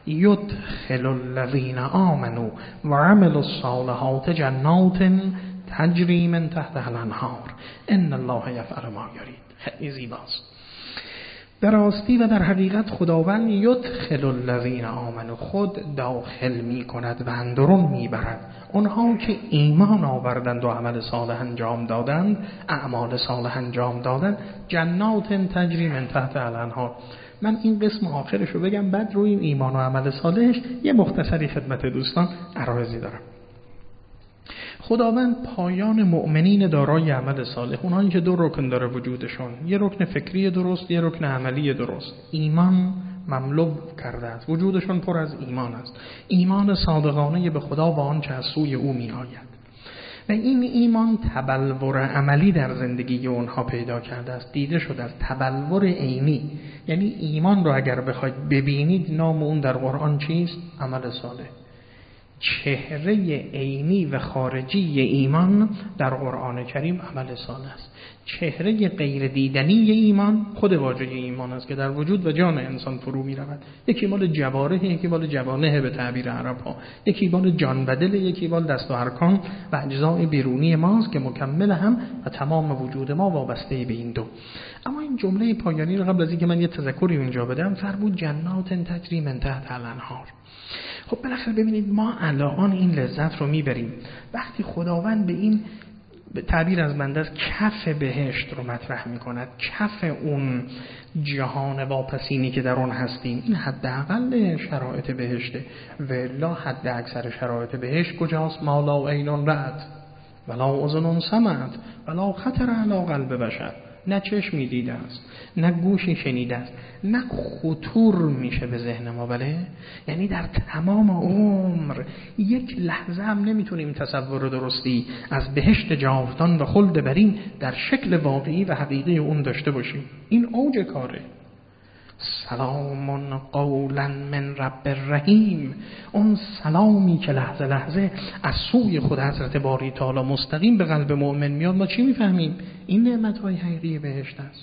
یدخل الذین آمنوا و عملوا الصالحات جنات تجری من تحتها الانهار ان الله یفعل ما یرید. خیلی زیباست. در راستی و در حقیقت خداوند یدخل الذین آمنوا، خود داخل می کند و اندرون می برد اونها که ایمان آوردند و عمل صالح انجام دادند، اعمال صالح انجام دادند، جنات تجری من تحت الانهار. من این قسم آخرش رو بگم، بعد روی ایمان و عمل صالحش یه مختصری خدمت دوستان عرضی دارم. خداوند پایان مؤمنین دارای عمل صالح، اونایی که دو رکن داره وجودشون، یه رکن فکری درست، یه رکن عملی درست، ایمان مملو کرده است، وجودشون پر از ایمان است، ایمان صادقانه به خدا و آنچه از سوی او می آید و این ایمان تبلور عملی در زندگی اونها پیدا کرده است. دیده شده از تبلور عینی، یعنی ایمان رو اگر بخواید ببینید نام اون در قرآن چیست؟ عمل صالح. چهره عینی و خارجی ایمان در قرآن کریم عمل صالح است. چهره غیر دیدنی ایمان خود واژه ایمان است که در وجود و جان انسان فرو می رود. یکی مال جواره، یکی مال جوانه به تعبیر عرب ها، یکی مال جان و دل، یکی مال دست و ارکان و اجزای بیرونی ماست که مکمل هم و تمام وجود ما وابسته به این دو. اما این جمله پایانی رو قبل از اینکه من یه تذکری اونجا بدم، فرمود جنات تجری من تحت الانهار. خب بالاخره ببینید ما الان این لذت رو میبریم وقتی خداوند به این به تعبیر از بنده از کف بهشت رو مطرح میکند، کف اون جهان واپسینی که در اون هستیم. این حداقل شرایط بهشته و لا حد اکثر شرایط بهشت کجاست؟ ما لا عین رأت ولا اذن سمعت ولا خطر علی قلب بشر. نه چشمی دیده است، نه گوشی شنیده است، نه خطور میشه به ذهن ما. بله، یعنی در تمام عمر یک لحظه هم نمیتونیم تصور درستی از بهشت جاودان و خلد برین در شکل واقعی و حقیقی اون داشته باشیم. این اوج کاره. سلام قولا من رب رحیم، اون سلامی که لحظه لحظه از سوی خود حضرت باری تعالی مستقیم به قلب مؤمن میاد. ما چی میفهمیم؟ این نعمت‌های حقیقی بهشت است.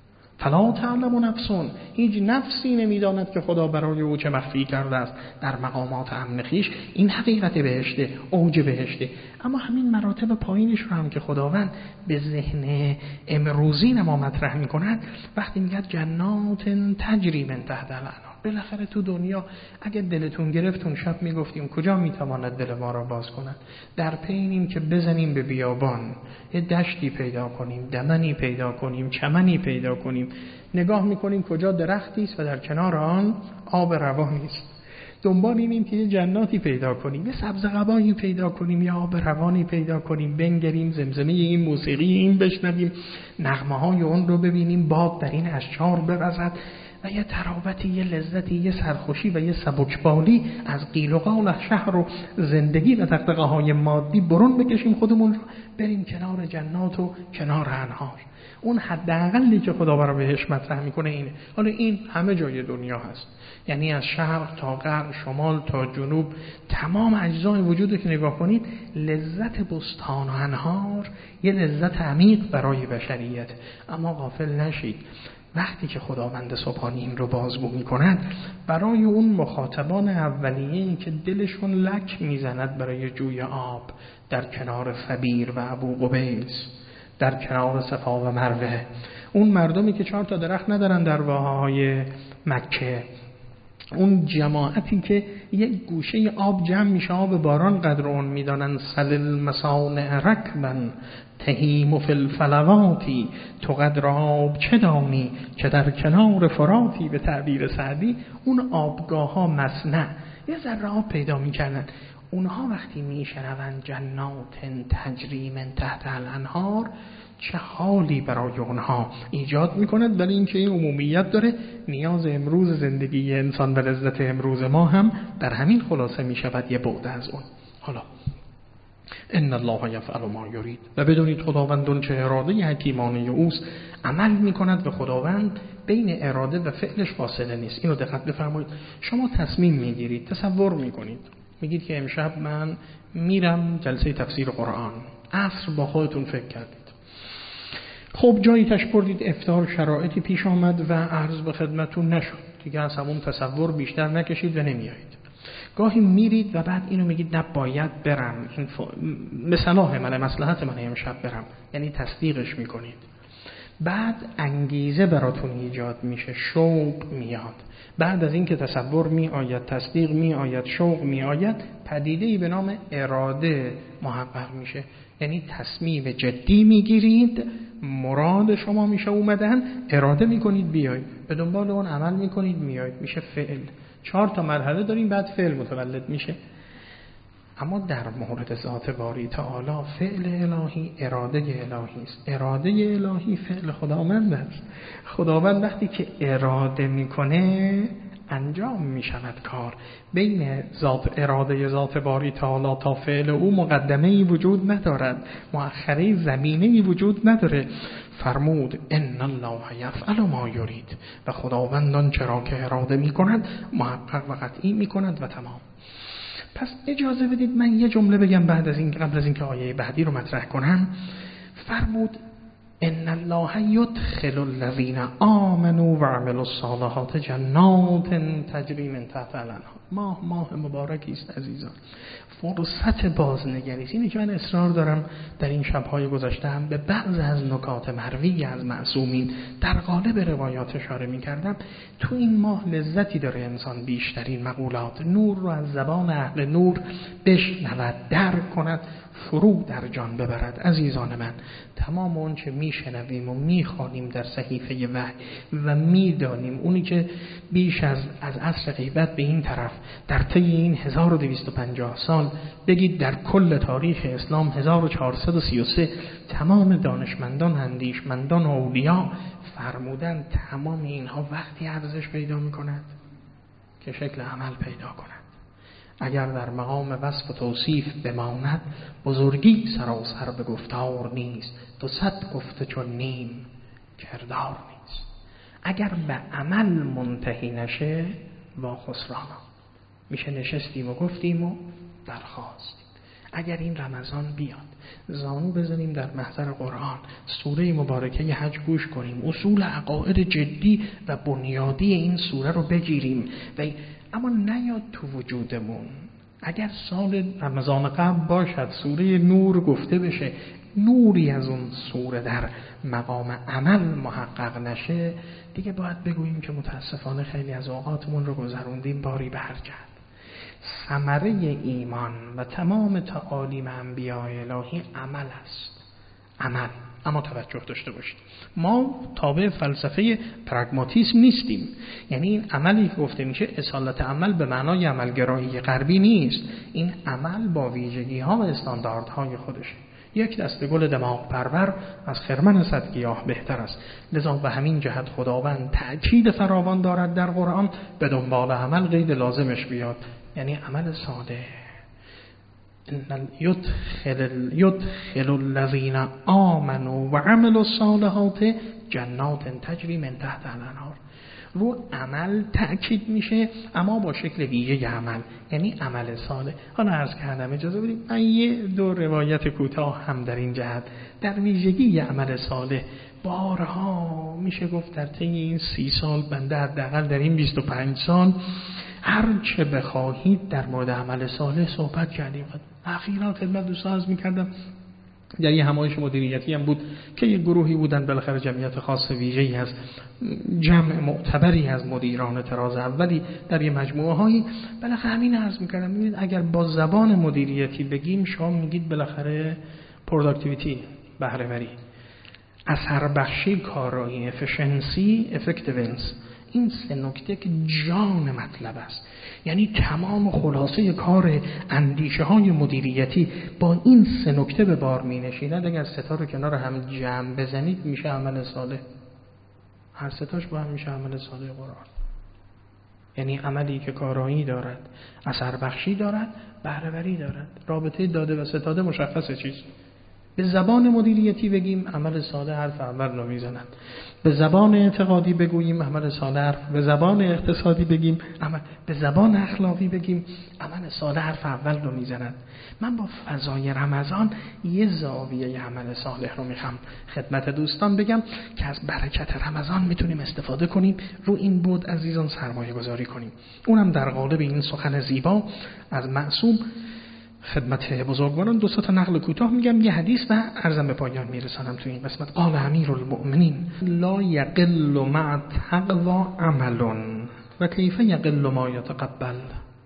فلا تعلم نفسون، هیچ نفسی نمیداند که خدا برای او چه مخفی کرده است در مقامات امن خویش. این حقیقت بهشته، اوج بهشته. اما همین مراتب پایینش رو هم که خداوند به ذهن امروزی ما مطرح میکند وقتی میگه جنات تجری من تحت الانهار. بالاخره تو دنیا اگه دلتون گرفتون شب میگفتیم کجا میتواند دل ما را باز کند؟ در پینیم که بزنیم به بیابان، یه دشتی پیدا کنیم، دمنی پیدا کنیم، چمنی پیدا کنیم، نگاه میکنیم کجا درختی است و در کنار آن آب روانی است. دنبال اینیم که یه جناتی پیدا کنیم، یه سبزقبایی پیدا کنیم، یه آب روانی پیدا کنیم، بنگریم، زمزمه این موسیقی این بشنویم، نغمه های اون رو ببینیم، باد در این اشجار بوزد و یه تراوتی، یه لذتی، یه سرخوشی و یه سبکبالی از قیل و قال شهر و زندگی و دغدغه های مادی برون بکشیم خودمون رو، بریم کنار جنات و کنار انهار. اون حداقلی که خدا برای بهش مطرح میکنه اینه. حالا این همه جای دنیا هست، یعنی از شرق تا غرب، شمال تا جنوب، تمام اجزای وجود که نگاه کنید، لذت بستان و انهار یه لذت عمیق برای بشریت. اما غافل نشید وقتی که خداوند سبحانه این رو بازگو می‌کند برای اون مخاطبان اولیه‌ای که دلشون لک میزند برای جوی آب در کنار فبیر و ابو قبیس، در کنار صفا و مروه، اون مردمی که 4 تا درخت ندارن در واحه‌های مکه، اون جماعتی که یک گوشه آب جمع میشه، آب باران قدر اون میدانن، سل المصانع رکبن تهیم فی الفلواتی، تو قدر آب چه دانی که در کنار فراتی. به تعبیر سعدی اون آبگاه ها مصنع یه ذره آب پیدا میکردن. اونها وقتی میشنوند جنات تجری من تحت الانهار، چه حالی برای اونها ایجاد میکند. ولی اینکه این عمومیت داره، نیاز امروز زندگی انسان و لذت امروز ما هم در همین خلاصه میشود یه بعد از اون. حالا ان الله یفعل ما یرید، و بدونید خداوند اون چه اراده حکیمانه اوست عمل میکند و خداوند بین اراده و فعلش فاصله نیست. اینو دقت بفرمایید. شما تصمیم میگیرید، تصور میکنید، میگید که امشب من میرم جلسه تفسیر قرآن، عصر با خودتون فکر کردید، خب جایی تش بردید، افطار، شرایطی پیش آمد و عرض به خدمتون نشد دیگه، از همون تصور بیشتر نکشید و نمیایید. گاهی میرید و بعد اینو میگید نه باید برم، این مثلا من مصلحت من امشب برم، یعنی تصدیقش میکنید. بعد انگیزه براتون ایجاد میشه، شوق میاد. بعد از این که تصور می آید، تصدیق می آید، شوق می آید، پدیده‌ای به نام اراده محقق میشه. یعنی تصمیم جدی میگیرید، مراد شما میشه اومدن، اراده میکنید بیاید، به دنبال اون عمل میکنید میاید، میشه فعل. 4 تا مرحله داریم، بعد فعل متولد میشه. اما در مورد ذات باری تعالی فعل الهی اراده الهی است، اراده الهی فعل خداوند است. خداوند وقتی که اراده میکنه انجام میشود کار. بین اراده ذات باری تعالی تا فعل او مقدمه‌ای وجود ندارد، مؤخره زمینه‌ای وجود نداره. فرمود ان الله یفعل ما یرید، و خداوندان چرا که اراده میکند محقق و قطعی میکند و تمام. پس اجازه بدید من یه جمله بگم بعد از این، قبل از اینکه آیه بعدی رو مطرح کنم. فرمود ان الله یدخل الذین آمنوا و عملوا الصالحات جنات تجری من تحت الانهار. ماه مبارکی است عزیزان، فرصت بازنگری است. اینه که من اصرار دارم در این شب‌های گذشته هم به بعض از نکات مروی از معصومین در قالب روایات اشاره می‌کردم. تو این ماه لذتی داره انسان بیشترین مقولات نور رو از زبان اهل نور بشنود، درک کند، فرو در جان ببرد. عزیزان من، تمام اون چه میشنویم و میخوانیم در صحیفه وحی و میدانیم، اونی که بیش از عصر غیبت به این طرف در طی این 1250 سال، بگید در کل تاریخ اسلام 1433 تمام دانشمندان، اندیشمندان و اولیا فرمودن، تمام اینها وقتی ارزش پیدا میکند که شکل عمل پیدا کند. اگر در مقام وصف و توصیف بماند، بزرگی سراسر به گفتار نیست، 200 گفته چون نیم کردار نیست. اگر به عمل منتهی نشه وا خسرانا، میشه نشستیم و گفتیم و درخواستیم. اگر این رمضان بیاد زانو بزنیم در محضر قرآن، سوره مبارکه حج گوش کنیم، اصول عقاید جدی و بنیادی این سوره رو بگیریم اما نیاد تو وجودمون. اگر سال رمضان قبل باشد سوره نور گفته بشه، نوری از اون سوره در مقام عمل محقق نشه، دیگه باید بگوییم که متاسفانه خیلی از اوقاتمون رو گذروندیم باری به هر جهت. ثمره ایمان و تمام تعالیم انبیاء الهی عمل است. عمل. اما توجه داشته باشید، ما تابع فلسفه پراگماتیسم نیستیم. یعنی این عملی که گفته میشه اصالت عمل به معنای عملگرایی غربی نیست. این عمل با ویژگی ها و استانداردهای خودشه. یک دسته گل دماغ پرور از خرمن 100 گیاه بهتر است. لذا به همین جهت خداوند تأکید فراوان دارد در قرآن به دنبال عمل قید لازمش بیاد، یعنی عمل صالح. یدخل الذین آمنوا و عملوا الصالحات جنات تجری من تحت الانهار. رو عمل تأکید میشه اما با شکل ویژه عمل، یعنی عمل صالح. حالا عرض کردم، اجازه بدید من یه دو روایت کوتاه هم در این جهت در ویژگی عمل صالح بارها میشه گفت در طی این 30 سال بنده حداقل در این 25 سال هر چه بخواهید در مورد عمل صالح صحبت کردیم. اخیراً خدمت دوستان عرض می‌کردم در یه همایش مدیریتی هم بود که یه گروهی بودن، بالاخره جمعیت خاص ویژه‌ای از جمع معتبری از مدیران طراز اولی در یه مجموعه‌هایی، بالاخره همین عرض می‌کردم. می‌بینید اگر با زبان مدیریتی بگیم شما میگید بالاخره پروداکتیویتی، بهره‌وری، اثر بخشی، کارایی، افیشنسی، افکتیونس، این 3 نکته که جان مطلب است. یعنی تمام خلاصه کار اندیشه های مدیریتی با این 3 نکته به بار می نشیند. اگر 3 تا رو کنار هم جمع بزنید میشه عمل صالح. هر 3 تاش با هم میشه عمل صالح قرآن. یعنی عملی که کارایی دارد، اثر بخشی دارد، بهره‌وری دارد. رابطه داده و ستاده مشخصه چیز. به زبان مدیریتی بگیم عمل صالح حرف اول رو میزنند. به زبان اعتقادی بگوییم عمل صالح حرف، به زبان اقتصادی بگیم عمل، به زبان اخلاقی بگیم عمل صالح حرف اول رو میزنند. من با فضای رمضان یه زاویه عمل صالح رو میخوام خدمت دوستان بگم که از برکت رمضان میتونیم استفاده کنیم، رو این بود عزیزان سرمایه گذاری کنیم. اونم در قالب این سخن زیبا از معصوم خدمت بزرگواران 2 تا نقل کوتاه میگم، یه حدیث و عرضم به پایان میرسانم تو این قسمت. قال امیرالمؤمنین لا یقل مع التقوی عمل و کیف یقل ما یتقبل.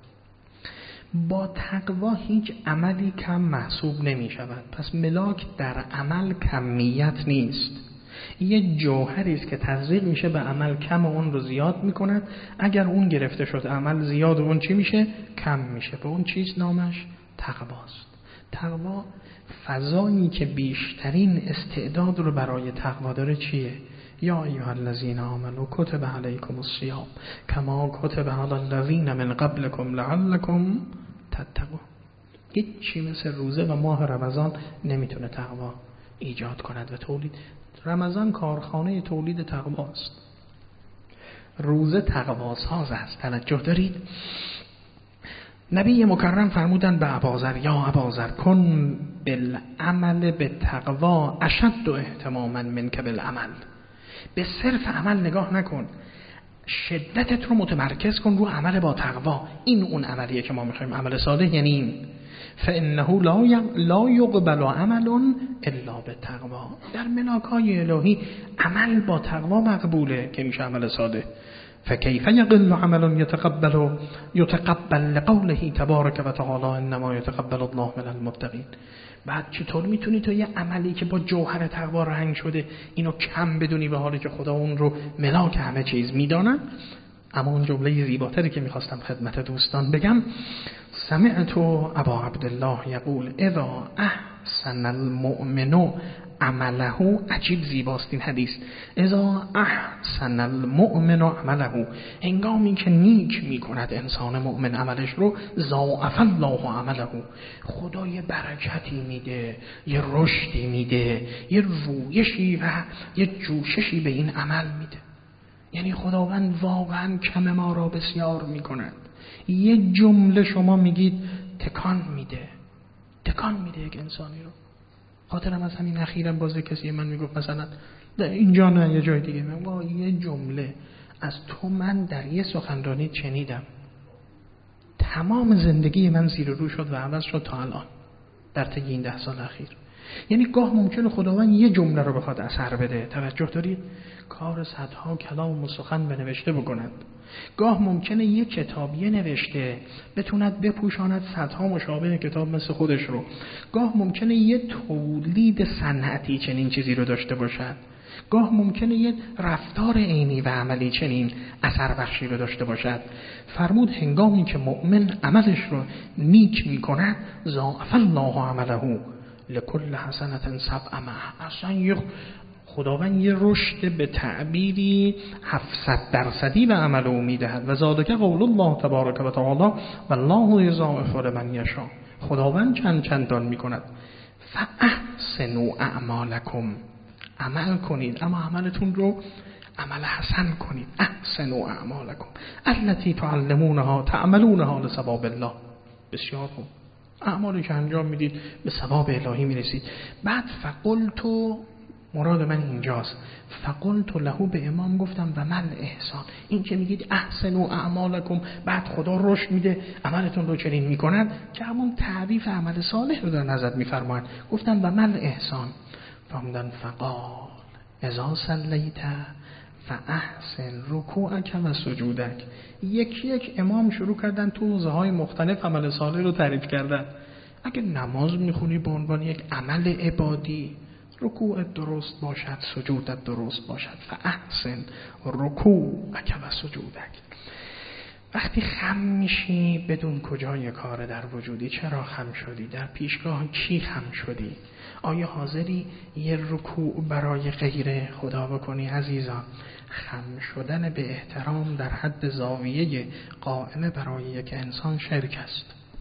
با تقوا هیچ عملی کم محسوب نمی شود. پس ملاک در عمل کمیت نیست، یه جوهری است که تزریق میشه به عمل، کم اون رو زیاد میکند. اگر اون گرفته شد عمل زیاد، اون چی میشه؟ کم میشه. به اون چیز نامش تقواست. تقوا فضایی که بیشترین استعداد رو برای تقوا داره چیه؟ یا ایها الذین آمنوا کتب علیکم الصیام کما کتب علی الذین من قبلکم لعلکم تتقون. هیچی مثل روزه و ماه رمضان نمیتونه تقوا ایجاد کند و تولید. رمضان کارخانه تولید تقواست. روزه تقواساز است. توجه دارید؟ نبی مکرم فرمودن به ابوذر یا ابوذر کن بالعمل بالتقوا اشد اهتماما منک بالعمل. به صرف عمل نگاه نکن، شدتت رو متمرکز کن رو عمل با تقوا. این اون عملیه که ما میخوایم، عمل صالح یعنی این. فانه لا یقبل عمل الا بالتقوا. در ملاک‌های الهی عمل با تقوا مقبوله که میشه عمل صالح. فكيف يقل عمل يتقبل لقوله تبارك وتعالى انما يتقبل الله من المتقين. بعد چطور میتونی تو یه عملی که با جوهر تقوا رنگ شده اینو کم بدونی، به حالی که خدا اون رو ملاک همه چیز میداند؟ اما اون جمله زیباتری که میخواستم خدمت دوستان بگم، سمعت ابا عبدالله یقول اذا احسن المؤمن عمله. عجیب زیباست این حدیث. اذا احسن المؤمن عمله، هنگامی که نیک میکند انسان مؤمن عملش رو، ضاعف الله عمله، خدا یه برکتی میده، یه رشدی میده، یه رویشی و یه جوششی به این عمل میده. یعنی خداوند واقعا کم ما را بسیار میکند. یه جمله شما میگید تکان میده یک انسانی رو. خاطرم از همین اخیراً باز کسی من میگفت مثلا اینجا نه یه جای دیگه، من یه جمله از تو من در یه سخنرانی شنیدم، تمام زندگی من زیر و رو شد و عوض شد تا الان در طی این 10 سال اخیر. یعنی گاه ممکنه خداوند یه جمله رو بخواد اثر بده، توجه دارید؟ کار صدها کلام و سخن بنوشته بکند. گاه ممکنه یه کتابیه نوشته بتوند بپوشاند صدها مشابه کتاب مثل خودش رو. گاه ممکنه یه تولید صنعتی چنین چیزی رو داشته باشد. گاه ممکنه یه رفتار عینی و عملی چنین اثر بخشی رو داشته باشد. فرمود هنگامی که مؤمن عملش رو نیک میکنه ضاعف الله عمله لکل حسنة 700. اصلا خداوند یه رشد به تعبیری 700% به عمل او میدهد. و ذالک قول الله تبارک و تعالی والله یضاعف لمن یشاء. خداوند چندان میکند. فاحسنوا اعمالکم، عمل کنید اما عملتون رو عمل حسن کنید. احسنوا اعمالکم التي تعملونها لثواب الله. بسیار خوب، اعمالی که انجام میدید به ثواب الهی میرسید. بعد فقلتو، مراد من اینجاست، فقلتو له، به امام گفتم و من احسان. این که میگید احسنوا اعمالکم بعد خدا رشد میده عملتون رو چنین میکنن که همون تعریف عمل صالح رو در نظر میفرمایند. گفتم و من احسان. فهمدن فقال اذا صلیت فاحسن رکوعک و سجودک. یک امام شروع کردن تو حوزه‌های مختلف عمل صالح رو تعریف کردن. اگه نماز میخونی به عنوان یک عمل عبادی، رکوعت درست باشد، سجودت درست باشد. فاحسن رکوعک و سجودک. وقتی خم میشی بدون کجای کار در وجودی. چرا خم شدی؟ در پیشگاه کی خم شدی؟ آیا حاضری یه رکوع برای غیر خدا بکنی؟ عزیزان، خم شدن به احترام در حد زاویه قائمه برای یک انسان شرک است.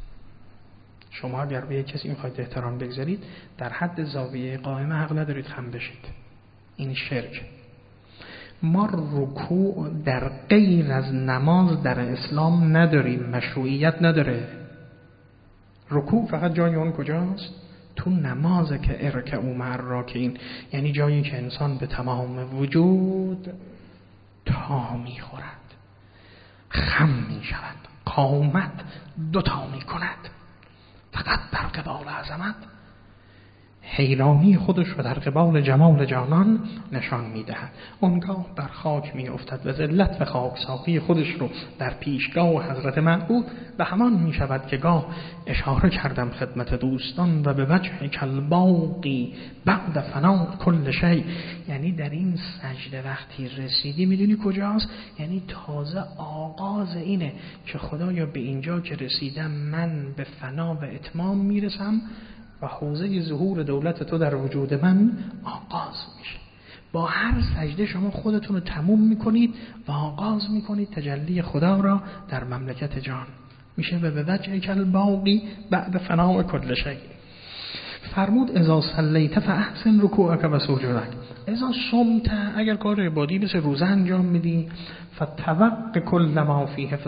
شما اگر به یک کسی میخواید احترام بگذارید در حد زاویه قائمه حق ندارید خم بشید. این شرک. ما رکوع در غیر از نماز در اسلام نداریم، مشروعیت نداره. رکوع فقط جای اون کجاست؟ تو نمازه که ارکعوا مع الراکعین، یعنی جایی که انسان به تمام وجود تا میخورد، خم میشود، قامت 2 تا میکند، فقط در قبال عظمت حیرانی خودش رو در قبال جمال جانان نشان میدهد. اونگاه بر خاک میافتد و ذلت و خاکساری خودش رو در پیشگاه حضرت معبود و همان میشود که گاه اشاره کردم خدمت دوستان و به وجه کالباقی بعد فنا کل شیء. یعنی در این سجده وقتی رسیدی میدونی کجاست؟ یعنی تازه آغاز اینه که خدایا به اینجا که رسیدم من به فنا و اتمام میرسم و حوزه ظهور دولت تو در وجود من آغاز میشه. با هر سجده شما خودتون رو تموم میکنید و آغاز میکنید تجلی خدا را در مملکت جان. میشه به وجه کالباقی بعد فناء کل شیء. فرمود اذا صلیت فاحسن رکوعک و سجودک. اذا صمت، اگر کار عبادی مثل روزه انجام میدی، فتوق کل ما فیه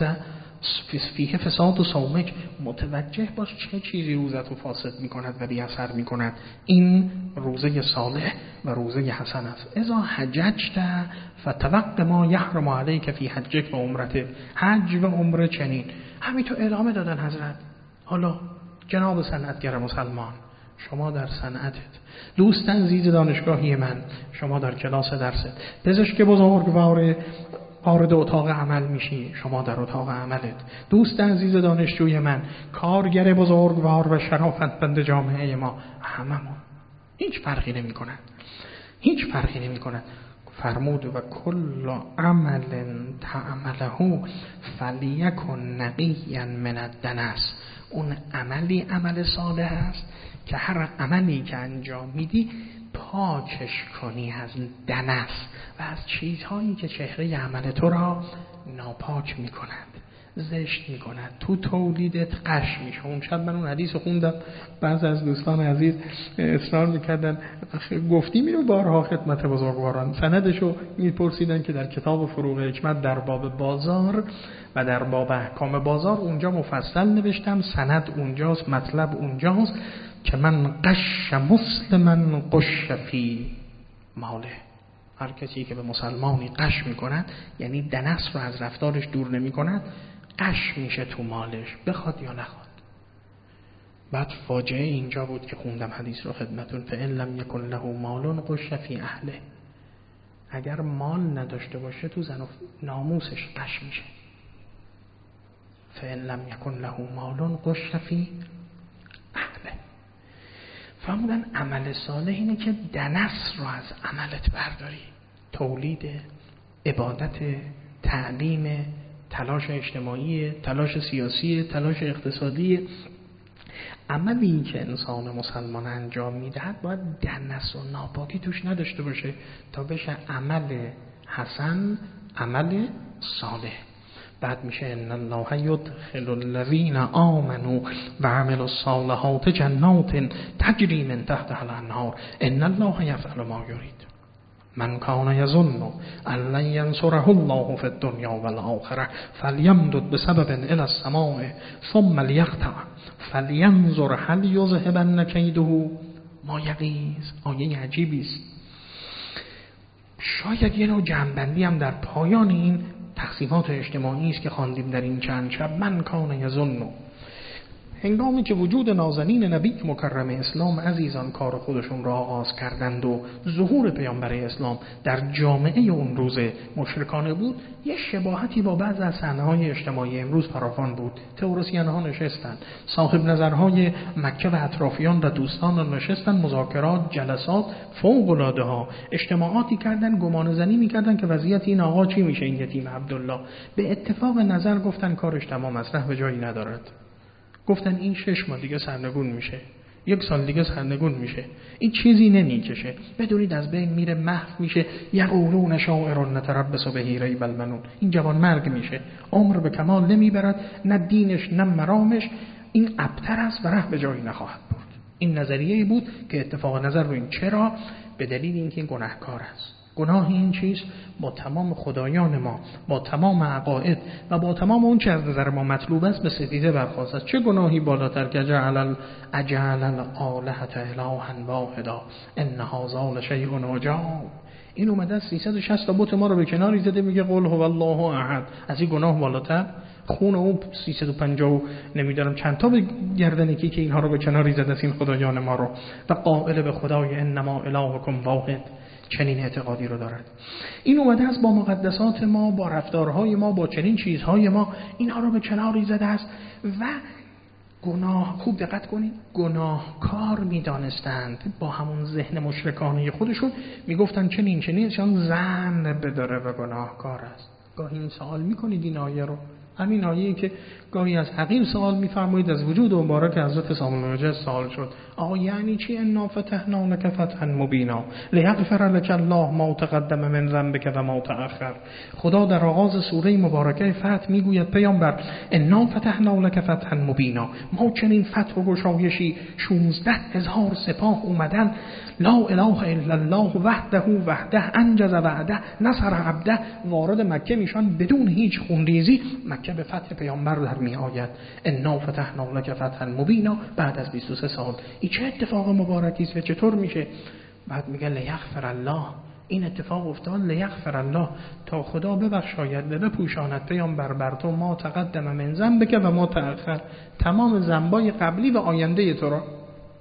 فساد و صومک، متوجه باش چه چیزی روزت رو فاسد میکند و بی اثر میکند. این روزه صالح و روزه حسن است. اذا حججت فتوق ما یحرم علیک فی حجک و عمرته. حج و عمره چنین همینطور ادامه دادن حضرت. حالا جناب صنعتگر مسلمان، شما در صنعتت، دوست عزیز دانشگاهی من، شما در کلاس درست، پزشک بزرگوار وارد اتاق عمل میشی، شما در اتاق عملت، دوست عزیز دانشجوی من، کارگر بزرگوار و شرافتمند جامعه ما، هممون هیچ فرقی نمی کند. فرمود و کل عمل تعمله فلیکن نقیا من الدنس. اون عمل صالح است که هر عملی که انجام میدی پاکش کنی از دنس و از چیزهایی که چهره عمل تو را ناپاک میکنند. زشت میکند، تو تولیدت قش میشه. اون شب من اون حدیث خوندم، بعضی از دوستان عزیز اصرار میکردن گفتیم اینو بارها خدمت بزرگواران، سندشو میپرسیدن که در کتاب فروغ حکمت در باب بازار و در باب احکام بازار اونجا مفصل نوشتم، سند اونجاست، مطلب اونجاست که من قش مسلمن قش فی ماله. هر کسی که به مسلمانی قش میکند، یعنی دنس رو از رفتارش دور نمیکند، قش میشه تو مالش، بخواد یا نخواد. بعد فاجعه اینجا بود که خوندم حدیث رو خدمتون، فإن لم یکن له مال قش فی اهله. اگر مال نداشته باشه تو زن و ناموسش قش میشه. فإن لم یکن له مال قش فی اهله. فهمودن عمل صالح اینه که دنس رو از عملت برداری، تولید، عبادت، تعلیم، تلاش اجتماعی، تلاش سیاسی، تلاش اقتصادی. عملی که انسان مسلمان انجام میدهد باید دنس و ناپاکی توش نداشته باشه تا بشه عمل حسن، عمل صالح. بعد میشه ان الله یدخل الذین آمنوا و عملوا الصالحات جنات تجری من تحتها الانهار ان الله یفعل ما یرید. من کان یظن ان لن ینصره الله فی الدنیا والآخرة فلیمدد بسبب الی السماء ثم لیقطع فلینظر هل یذهبن کیده ما یغیظ. آیه عجیبی است. شاید یه نوع جمع‌بندی هم در پایان این تقسیمات اجتماعی است که خواندیم در این چند شب. من کان یظن، هنگامی که وجود نازنین نبی مکرم اسلام عزیزان کار خودشون را آغاز کردند و ظهور پیامبر اسلام در جامعه اون روز مشرکانه بود، یه شباهتی با بعض از صحنه‌های اجتماعی امروز فراوان بود. تئوریسین‌ها نشستند، صاحب نظرهای مکه و اطرافیان و دوستان نشستند، مذاکرات، جلسات، فوق‌العاده‌ها اجتماعاتی کردند، گمان زنی می‌کردند که وضعیت این آقا چی میشه، این یتیم عبدالله. به اتفاق نظر گفتن کارش تمام است، ره به جایی ندارد. گفتن این 6 ماه دیگه سرنگون میشه، 1 سال دیگه سرنگون میشه، این چیزی نمیکشه، بدونید از بین میره، محو میشه. یقولون شاعر نتربص به ریب المنون، این جوان مرگ میشه، عمر به کمال نمیبرد، نه دینش نه مرامش، این ابتر است و ره به جایی نخواهد برد. این نظریه‌ای بود که اتفاق نظر رو این چرا؟ به دلیل اینکه این گناهکار است. گناه این چیز با تمام خدایان ما، با تمام عقاید و با تمام اون چه از نظر ما مطلوب است به ستیزه برخاست است. چه گناهی بالاتر که اجعل الآلهة الها واحدا ان هذا لشیء عجاب. این اومده 360 تا بت ما رو به کناری زده، میگه قل هو الله احد. از این گناه بالاتر؟ خون اون 350 نمیدونم چند تا به گردن کی که اینها رو به کناری زده است، این خدایان ما رو، و قائل به خدای انما الهکم واحد، چنین اعتقادی رو دارد. این اومده است با مقدسات ما، با رفتارهای ما، با چنین چیزهای ما اینها رو به کناری زده است و گناه، خوب دقت کنید، گناهکار میدانستند. با همون ذهن مشرکانه خودشون میگفتن چنین زن بداره و گناهکار است. گاهی این سوال میکنید این آیه رو، همین آیه‌ای که گاهی از حقیم سوال می‌فرمایید، از وجود مبارک حضرت سامون المجد سوال شد. آقا یعنی چی انا فتحنا لك فتحا مبینا لیغفر لك الله ما تقدم من ذنبك و ما تأخر. خدا در آغاز سوره مبارکه فتح میگوید پیامبر انا فتحنا لك فتحا مبینا، ما چنین فتح و گشایشی 16000 سپاه اومدن، لا اله الا الله وحده انجز وعده نصر عبده، وارد مکه میشن بدون هیچ خونریزی، مکه به فتح پیامبر در می آید. انا فتحنا لك فتحا مبینا بعد از 23 سال. این چه اتفاق مبارکی است و چطور میشه؟ بعد میگه لیغفر الله، این اتفاق افتاد لیغفر الله، تا خدا ببخشاید و بپوشاند پیامبر بر تو ما تقدم من ذنبک و ما تأخر، تمام ذنبای قبلی و آینده تو را.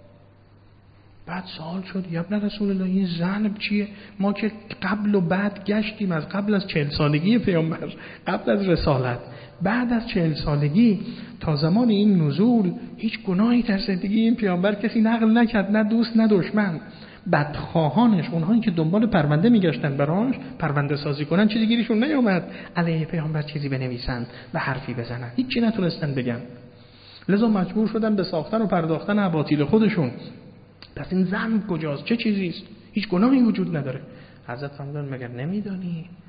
بعد سوال شد یا ابن رسول الله این ذنب چیه؟ ما که قبل و بعد گشتیم، از قبل از 40 سالگی پیامبر، قبل از رسالت، بعد از 40 سالگی تا زمان این نزول هیچ گناهی در زندگی این پیامبر کسی نقل نکرد، نه دوست نه دشمن. بدخواهانش، اونهایی که دنبال پرونده میگشتن براش پرونده سازی کنن، چیزی گیرشون نیومد علیه پیامبر چیزی بنویسن و حرفی بزنن، هیچی نتونستن بگن. لذا مجبور شدن به ساختن و پرداختن اباطیل خودشون. پس این ذنب کجاست؟ چه چیزی است؟ هیچ گناهی وجود نداره. حضرت فرمودن مگر نمیدانی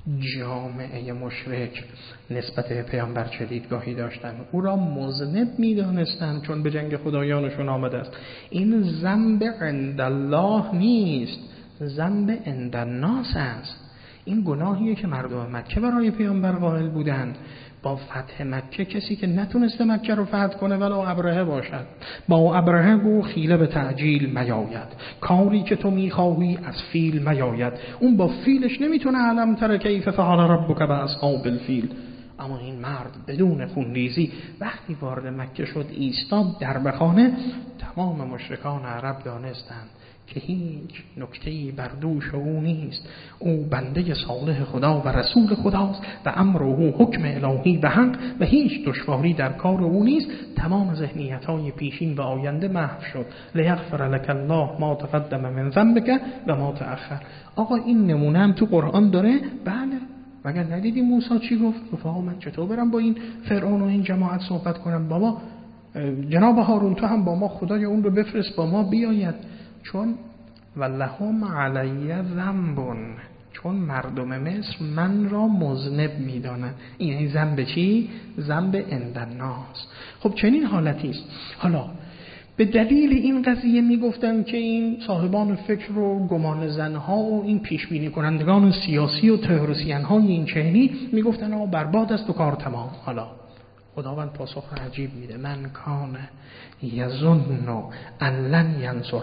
جامعه مشرک نسبت به پیامبر چه دیدگاهی داشتن؟ او را مذنب می‌دانستند چون به جنگ خدایانشون آمده است. این ذنب عند الله نیست، ذنب عند الناس است. این گناهیه که مردم مکه برای پیامبر قائل بودند. با فتح مکه کسی که نتونسته مکه رو فتح کنه ولو ابرهه باشد، با ابرهه گو خیله به تعجیل میاید، کاری که تو میخواهی از فیل میاید. اون با فیلش نمیتونه علم تر کیف فعل ربک باصحاب الفیل. اما این مرد بدون خونریزی وقتی وارد مکه شد ایستاد در خانه، تمام مشرکان عرب دانستند که هیچ نکته‌ای بر دوش او نیست. او بنده صالح خدا و رسول خداست و امر او حکم الهی به حق و هیچ دشواری در کار او نیست. تمام ذهنیت‌های پیشین و آینده محو شد. لیغفر لك الله ما تقدم من ذنبك و ما تأخر. آقا این نمونه هم تو قرآن داره؟ بله. مگر ندیدی موسی چی گفت؟ گفت آقا من چطور برم با این فرعون و این جماعت صحبت کنم؟ بابا جناب هارون تو هم با ما خدای اون رو بفرست با ما بیاید، چون ولهم علی ذنب، چون مردم مصر من را مذنب می‌دانند. این ذنب چی؟ ذنب عند الناس. خب چنین حالتی است. حالا به دلیل این قضیه میگفتن که این صاحبان فکر و گمان زنها و این پیش بینی کنندگان سیاسی و تئوریسین های این چنینی میگفتن آقا برباد است و کار تمام. حالا خداوند پاسخ عجیب میده: من کان یظن ان لن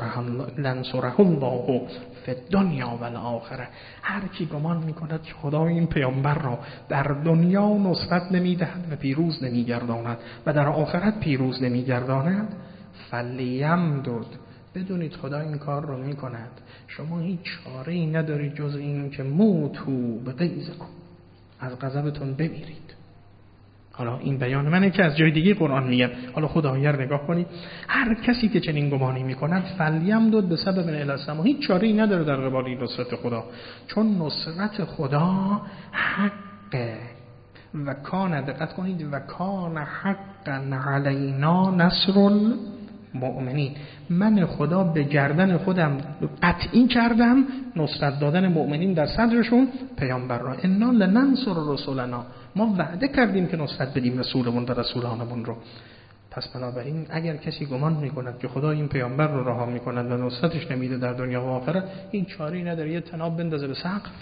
ینصره الله فی الدنیا و الاخره. هر کی گمان میکند که خدا این پیامبر را در دنیا نصرت نمیدهد و پیروز نمیگرداند و در آخرت پیروز نمیگرداند، فلیمدد، بدونید خدا این کار رو میکند. شما هیچ چاره ای ندارید جز این که موتو به غیظکم، از غضبتون بمیرید. حالا این بیان منه که از جای دیگه قرآن میگم. حالا خدایا رو نگاه کنید. هر کسی که چنین گمانی میکند فلیمدد به سبب الی السما، هیچ چاره ای نداره در قبال نصرت خدا، چون نصرت خدا حقه. و کان، دقت کنید، و کان حقا علینا نصر المؤمنین. من خدا به گردن خودم قطعی کردم نصرت دادن مؤمنین در صدرشون پیامبر را. انا لننصر رسولنا، ما وعده کردیم که نصرت بدیم رسولمون و رسولانمون رو. پس بنابراین اگر کسی گمان میکند که خدا این پیامبر رو رها میکند و نصرتش نمیده در دنیا و آخرت، این چاری نداره یه طناب بندازه به سقف.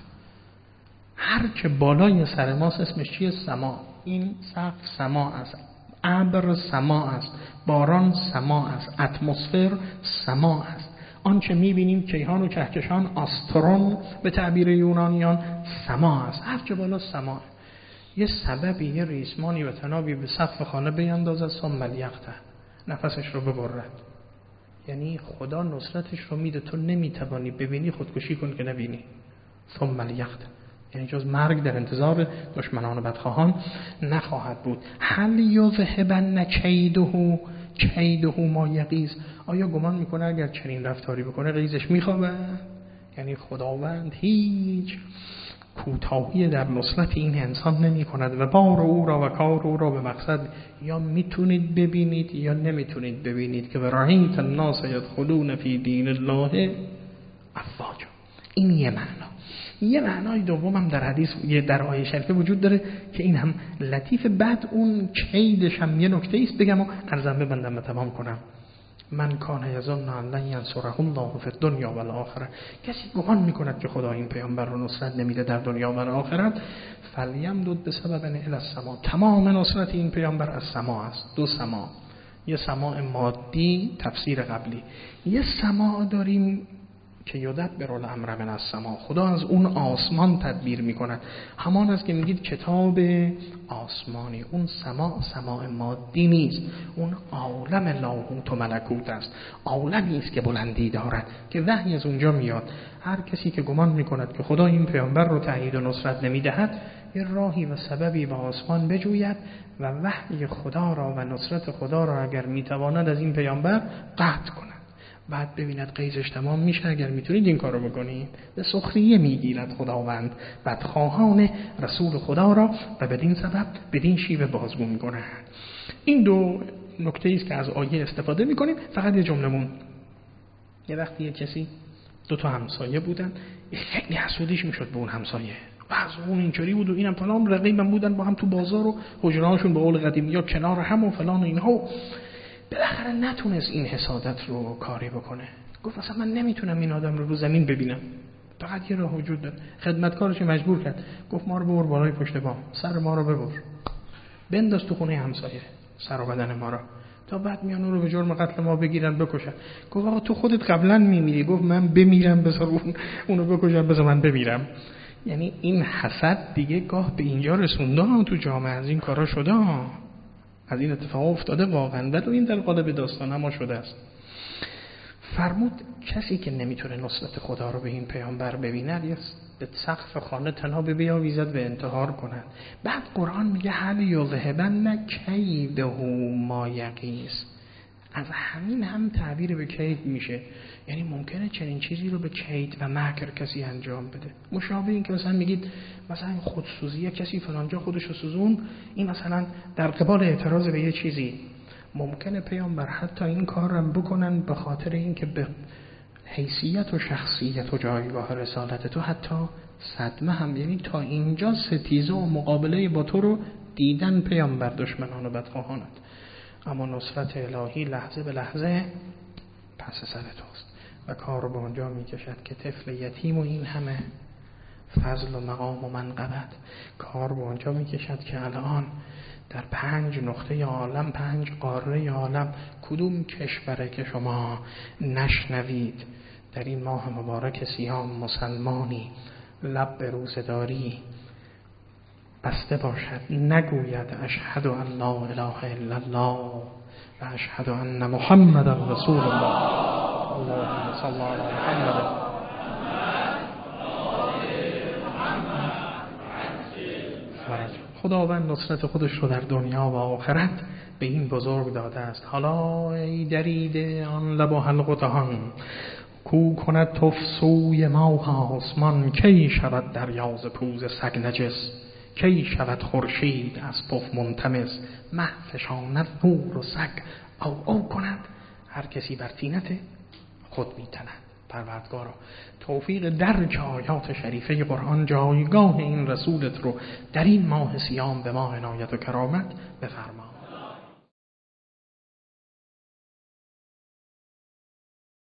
هر که بالای سر ماست اسمش چیه؟ سما. این سقف سما است، ابر سما است، باران سما است، اتمسفر سما است. آنچه میبینیم کیهان و کهکشان، آسترون به تعبیر یونانیان، سما است. هر که بالا سما. یه سببی، یه ریسمانی و تنابی به سقف خانه بیندازد، ثم لیقطع، نفسش رو ببرد. یعنی خدا نصرتش رو میده، تو نمیتوانی ببینی، خودکشی کن که نبینی. ثم لیقطع، یعنی جز مرگ در انتظار دشمنان و بدخواهان نخواهد بود. هل یذهبن کیده ما یغیظ، آیا گمان میکنه اگر چنین رفتاری بکنه غیظش میخوابه؟ یعنی خداوند هیچ کوتاهی در نصرت این انسان نمی کند و بار او را و کار او را به مقصد یا میتونید ببینید یا نمیتونید ببینید که رأیت الناس یدخلون فی دین الله افواجا. این یه معنا. یه معنای دوم هم در حدیث، در آیه شریفه وجود داره که این هم لطیف. بعد اون کیدش هم یه نکته است بگم و عرضم ببندم و تمام کنم. من کان یظن ان لن ینصره الله فی الدنیا و الاخره، کسی گمان میکند که خدا این پیامبر رو نصرت نمیده در دنیا و آخرت، فلیمدد بسبب الی السما، تمام نصرت این پیامبر از سما است. دو سما، یه سماع مادی تفسیر قبلی، یه سما داریم که یدبر الامر من السما، خدا از اون آسمان تدبیر میکند. همان است که میگید کتاب آسمانی. اون سماع مادی نیست، اون عالم لاهوت و ملکوت است، عالمی است که بلندی دارد که وحی از اونجا میاد. هر کسی که گمان میکند که خدا این پیامبر رو تأیید و نصرت نمیدهد، یه راهی و سببی به آسمان بجوید و وحی خدا را و نصرت خدا را اگر میتواند از این پیامبر قطع کند. بعد ببیند قیزش تمام میشه. اگر میتونید این کارو بکنید، به سخریه میگیرد خداوند بدخواهان رسول خدا را و بدین سبب بدین شیوه بازگو میکنه. این دو نکته است که از آیه استفاده میکنیم. فقط یه جمله‌مون، یه وقتی یه کسی، دو تا همسایه بودن، خیلی حسودیش میشد به اون همسایه. بعض اون اینطوری بود و اینم فلان، رقیبم بودن با هم تو بازار و حجرهاشون به قول قدیمی یا کنار هم و فلان و اینها. بالاخره نتونست این حسادت رو کاری بکنه. گفت اصلا من نمیتونم این آدم رو زمین ببینم، فقط یه راه وجود داره. خدمتکارش مجبور کرد، گفت ما رو ببر بالای پشت بام، سر ما رو ببر بنداز تو خونه همسایه، سر و بدن ما رو، تا بعد میان اون رو به جرم قتل ما بگیرن بکشن. گفت آقا تو خودت قبلا میمیری. گفت من بمیرم بذار اونو بکشن بذار من بمیرم. یعنی این حسد دیگه گاه به اینجا رسونده ها، تو جامعه از این کارا شده ها، از این اتفاق افتاده واقعا، در این در قالب داستان ما شده است. فرمود کسی که نمیتونه نصرت خدا رو به این پیامبر ببیند به سقف خانه تنها بیاویزد و انتحار کند. بعد قرآن میگه هل یذهبن کیده ما یغیظ. از همین هم تعبیر به کید میشه، یعنی ممکنه چنین چیزی رو به کید و مکر کسی انجام بده. مشابه این که مثلا میگید مثلا خودسوزی کسی فلانجا خودش رو سوزون، این مثلا در قبال اعتراض به یه چیزی ممکنه پیامبر حتی این کار رو بکنن به خاطر اینکه به حیثیت و شخصیت و جایگاه رسالت تو حتی صدمه هم، یعنی تا اینجا ستیزه و مقابله با تو رو دیدن پیامبر دشمنان و بدخواهانت، اما نصرت الهی لحظه به لحظه پس سر توست و کار رو به اونجا میکشد که طفل یتیم و این همه فضل و مقام و منقبت، کار به اونجا میکشد که الان در 5 نقطه عالم، 5 قاره عالم، کدوم کشوره که شما نشنوید در این ماه مبارک سیام مسلمانی لب به روزداری بسته باشد نگوید اشهد ان لا اله الا الله و اشهد ان محمد رسول الله. اللهم صل علی محمد. خداوند نصرت خودش رو در دنیا و آخرت به این بزرگ داده است. حالا ای دریده آن لب و حلق و دهان، کو کند تفسوی ما آسمان، کی شود دریا ز پوز سگ نجس، کی شود خورشید از پف منتمس، مه فشاند نور و سگ او کند، هر کسی بر طینت خود میتند. پروردگارا توفیق درک آیات شریفه قرآن، جایگاه این رسولت رو در این ماه سیام به ما عنایت و کرامت بفرما.